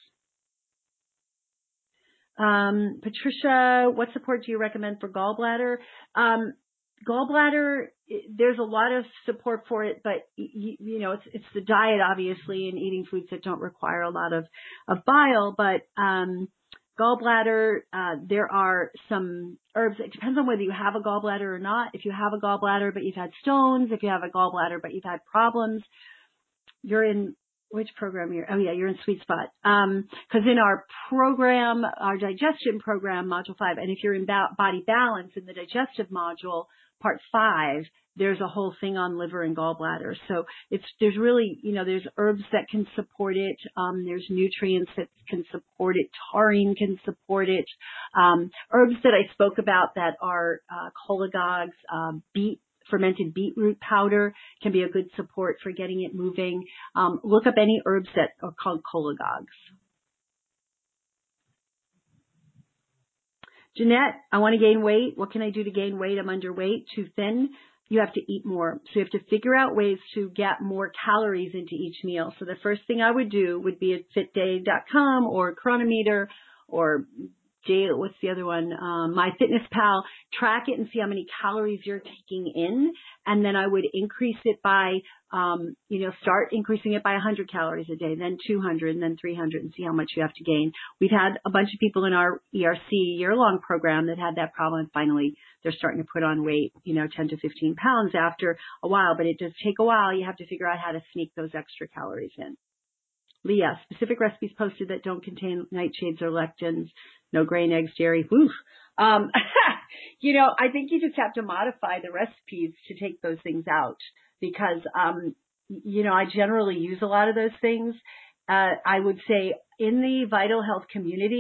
Um, Patricia, what support do you recommend for gallbladder? Um, gallbladder, there's a lot of support for it, but you, you know, it's, it's the diet, obviously, and eating foods that don't require a lot of, of bile, but, um, gallbladder, uh, there are some herbs. It depends on whether you have a gallbladder or not. If you have a gallbladder, but you've had stones, if you have a gallbladder, but you've had problems, you're in which program you're, oh yeah, you're in sweet spot. Um, cause in our program, our digestion program, module five, and if you're in ba- body balance in the digestive module, part five, there's a whole thing on liver and gallbladder. So it's, there's really, you know, there's herbs that can support it. Um, there's nutrients that can support it. Taurine can support it. Um, herbs that I spoke about that are, uh, cholagogues, um, beet, fermented beetroot powder can be a good support for getting it moving. Um, look up any herbs that are called cholagogues. Jeanette, I want to gain weight. What can I do to gain weight? I'm underweight, too thin. You have to eat more. So you have to figure out ways to get more calories into each meal. So the first thing I would do would be at fit day dot com or Chronometer or J, what's the other one? Um, MyFitnessPal. Track it and see how many calories you're taking in. And then I would increase it by, um, you know, start increasing it by one hundred calories a day, then two hundred, and then three hundred, and see how much you have to gain. We've had a bunch of people in our E R C year-long program that had that problem. And finally, they're starting to put on weight, you know, ten to fifteen pounds after a while. But it does take a while. You have to figure out how to sneak those extra calories in. Leah, specific recipes posted that don't contain nightshades or lectins, no grain, eggs, dairy. Woof. Um, you know, I think you just have to modify the recipes to take those things out because, um, you know, I generally use a lot of those things. Uh, I would say in the Vital Health community,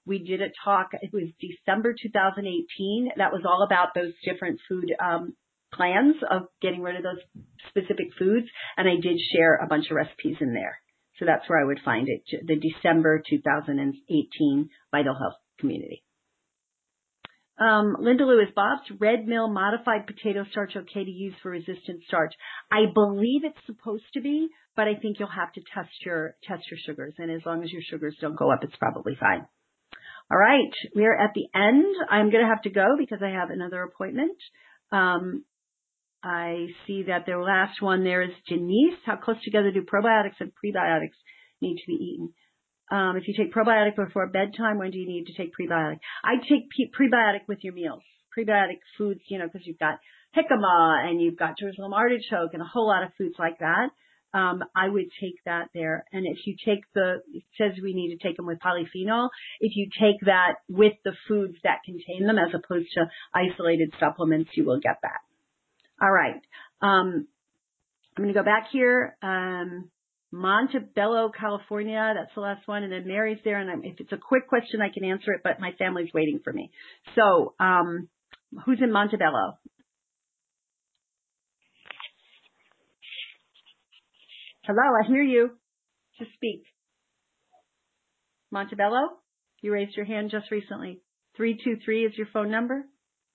We did a talk, it was December two thousand eighteen. That was all about those different food um, plans of getting rid of those specific foods. And I did share a bunch of recipes in there. So that's where I would find it, the December two thousand eighteen Vital Health Community. Um, Linda Lewis, Bob's Red Mill modified potato starch okay to use for resistant starch? I believe it's supposed to be, but I think you'll have to test your test your sugars. And as long as your sugars don't go up, it's probably fine. All right, we're at the end. I'm going to have to go because I have another appointment. Um, I see that the last one there is Janice. How close together do probiotics and prebiotics need to be eaten? Um, if you take probiotic before bedtime, when do you need to take prebiotic? I take p- prebiotic with your meals. Prebiotic foods, you know, because you've got jicama and you've got Jerusalem artichoke and a whole lot of foods like that. Um, I would take that there. And if you take the, it says we need to take them with polyphenol. If you take that with the foods that contain them as opposed to isolated supplements, you will get that. All right. Um, I'm going to go back here. Um, Montebello, California. That's the last one. And then Mary's there. And I'm, if it's a quick question, I can answer it, but my family's waiting for me. So, um, who's in Montebello? Hello, I hear you. Just speak. Montebello, you raised your hand just recently. three two three is your phone number?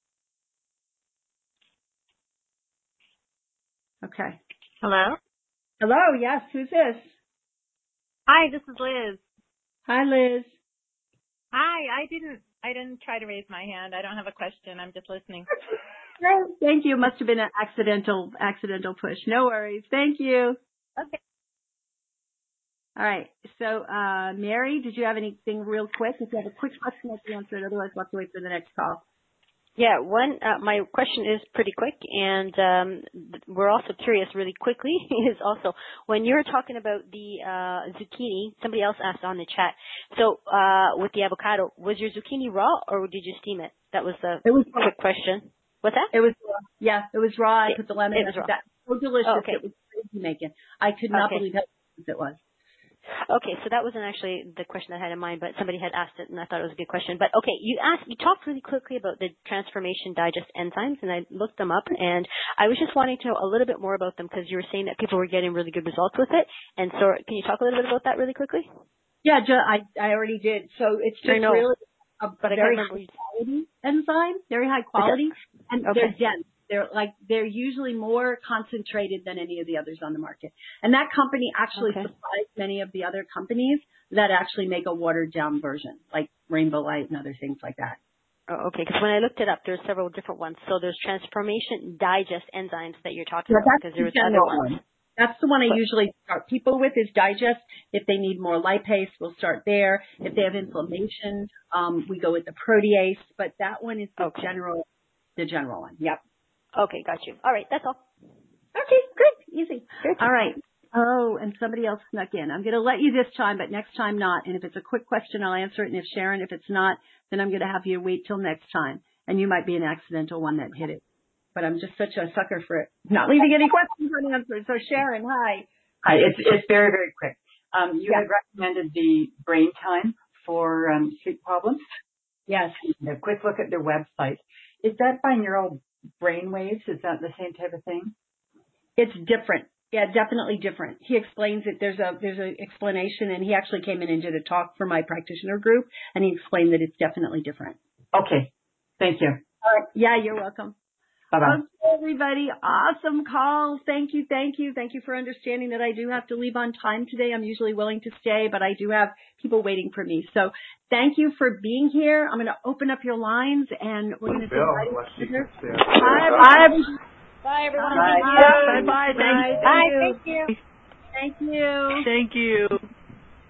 Okay. Hello? Hello, yes, who's this? Hi, this is Liz. Hi, Liz. Hi, I didn't I didn't try to raise my hand. I don't have a question. I'm just listening. Thank you. Must have been an accidental accidental push. No worries. Thank you. Okay. All right. So, uh, Mary, did you have anything real quick? If you have a quick question, I can answer it. Otherwise, we'll have to wait for the next call. Yeah, one, uh, my question is pretty quick, and um, we're also curious really quickly, is also, when you're talking about the uh, zucchini, somebody else asked on the chat, so uh, with the avocado, was your zucchini raw or did you steam it? That was the it was quick raw. question. What's that? It was raw. Yeah, it was raw. I it, put the lemon. It was raw. That was so delicious. Oh, okay. It was crazy making. I could not okay. believe how delicious it was. Okay, so that wasn't actually the question I had in mind, but somebody had asked it, and I thought it was a good question. But okay, you asked, you talked really quickly about the transformation digest enzymes, and I looked them up, and I was just wanting to know a little bit more about them because you were saying that people were getting really good results with it. And so, can you talk a little bit about that really quickly? Yeah, I I already did. So it's just really a but very high quality enzyme, very high quality, and okay. they're dense. They're like, they're usually more concentrated than any of the others on the market. And that company actually okay. supplies many of the other companies that actually make a watered down version, like Rainbow Light and other things like that. Oh, okay, because when I looked it up, there's several different ones. So there's transformation digest enzymes that you're talking yeah, about because there's the other ones. One. That's the one I but, usually start people with is digest. If they need more lipase, we'll start there. If they have inflammation, um, we go with the protease. But that one is the okay. general, the general one. Yep. Okay, got you. All right, that's all. Okay, good, easy. Good. All right. Oh, and somebody else snuck in. I'm going to let you this time, but next time not. And if it's a quick question, I'll answer it. And if Sharon, if it's not, then I'm going to have you wait till next time. And you might be an accidental one that hit it. But I'm just such a sucker for it. Not leaving any questions unanswered. So Sharon, hi. Hi, it's it's very, very quick. Um, you yeah. had recommended the Brain Time for um, sleep problems. Yes. A quick look at their website. Is that binaural brain waves? Is that the same type of thing? It's different. Yeah, definitely different. He explains it. There's a there's an explanation, and he actually came in and did a talk for my practitioner group, and he explained that it's definitely different. Okay. Thank you. All right. Yeah, you're welcome. Bye-bye. Okay, everybody. Awesome call. Thank you, thank you. Thank you for understanding that I do have to leave on time today. I'm usually willing to stay, but I do have people waiting for me. So thank you for being here. I'm going to open up your lines, and we're going to say bye. Bye, everyone. Bye, everyone. Bye. Bye. Bye. Bye. Thank you. Bye. Thank you. Thank you. Thank you.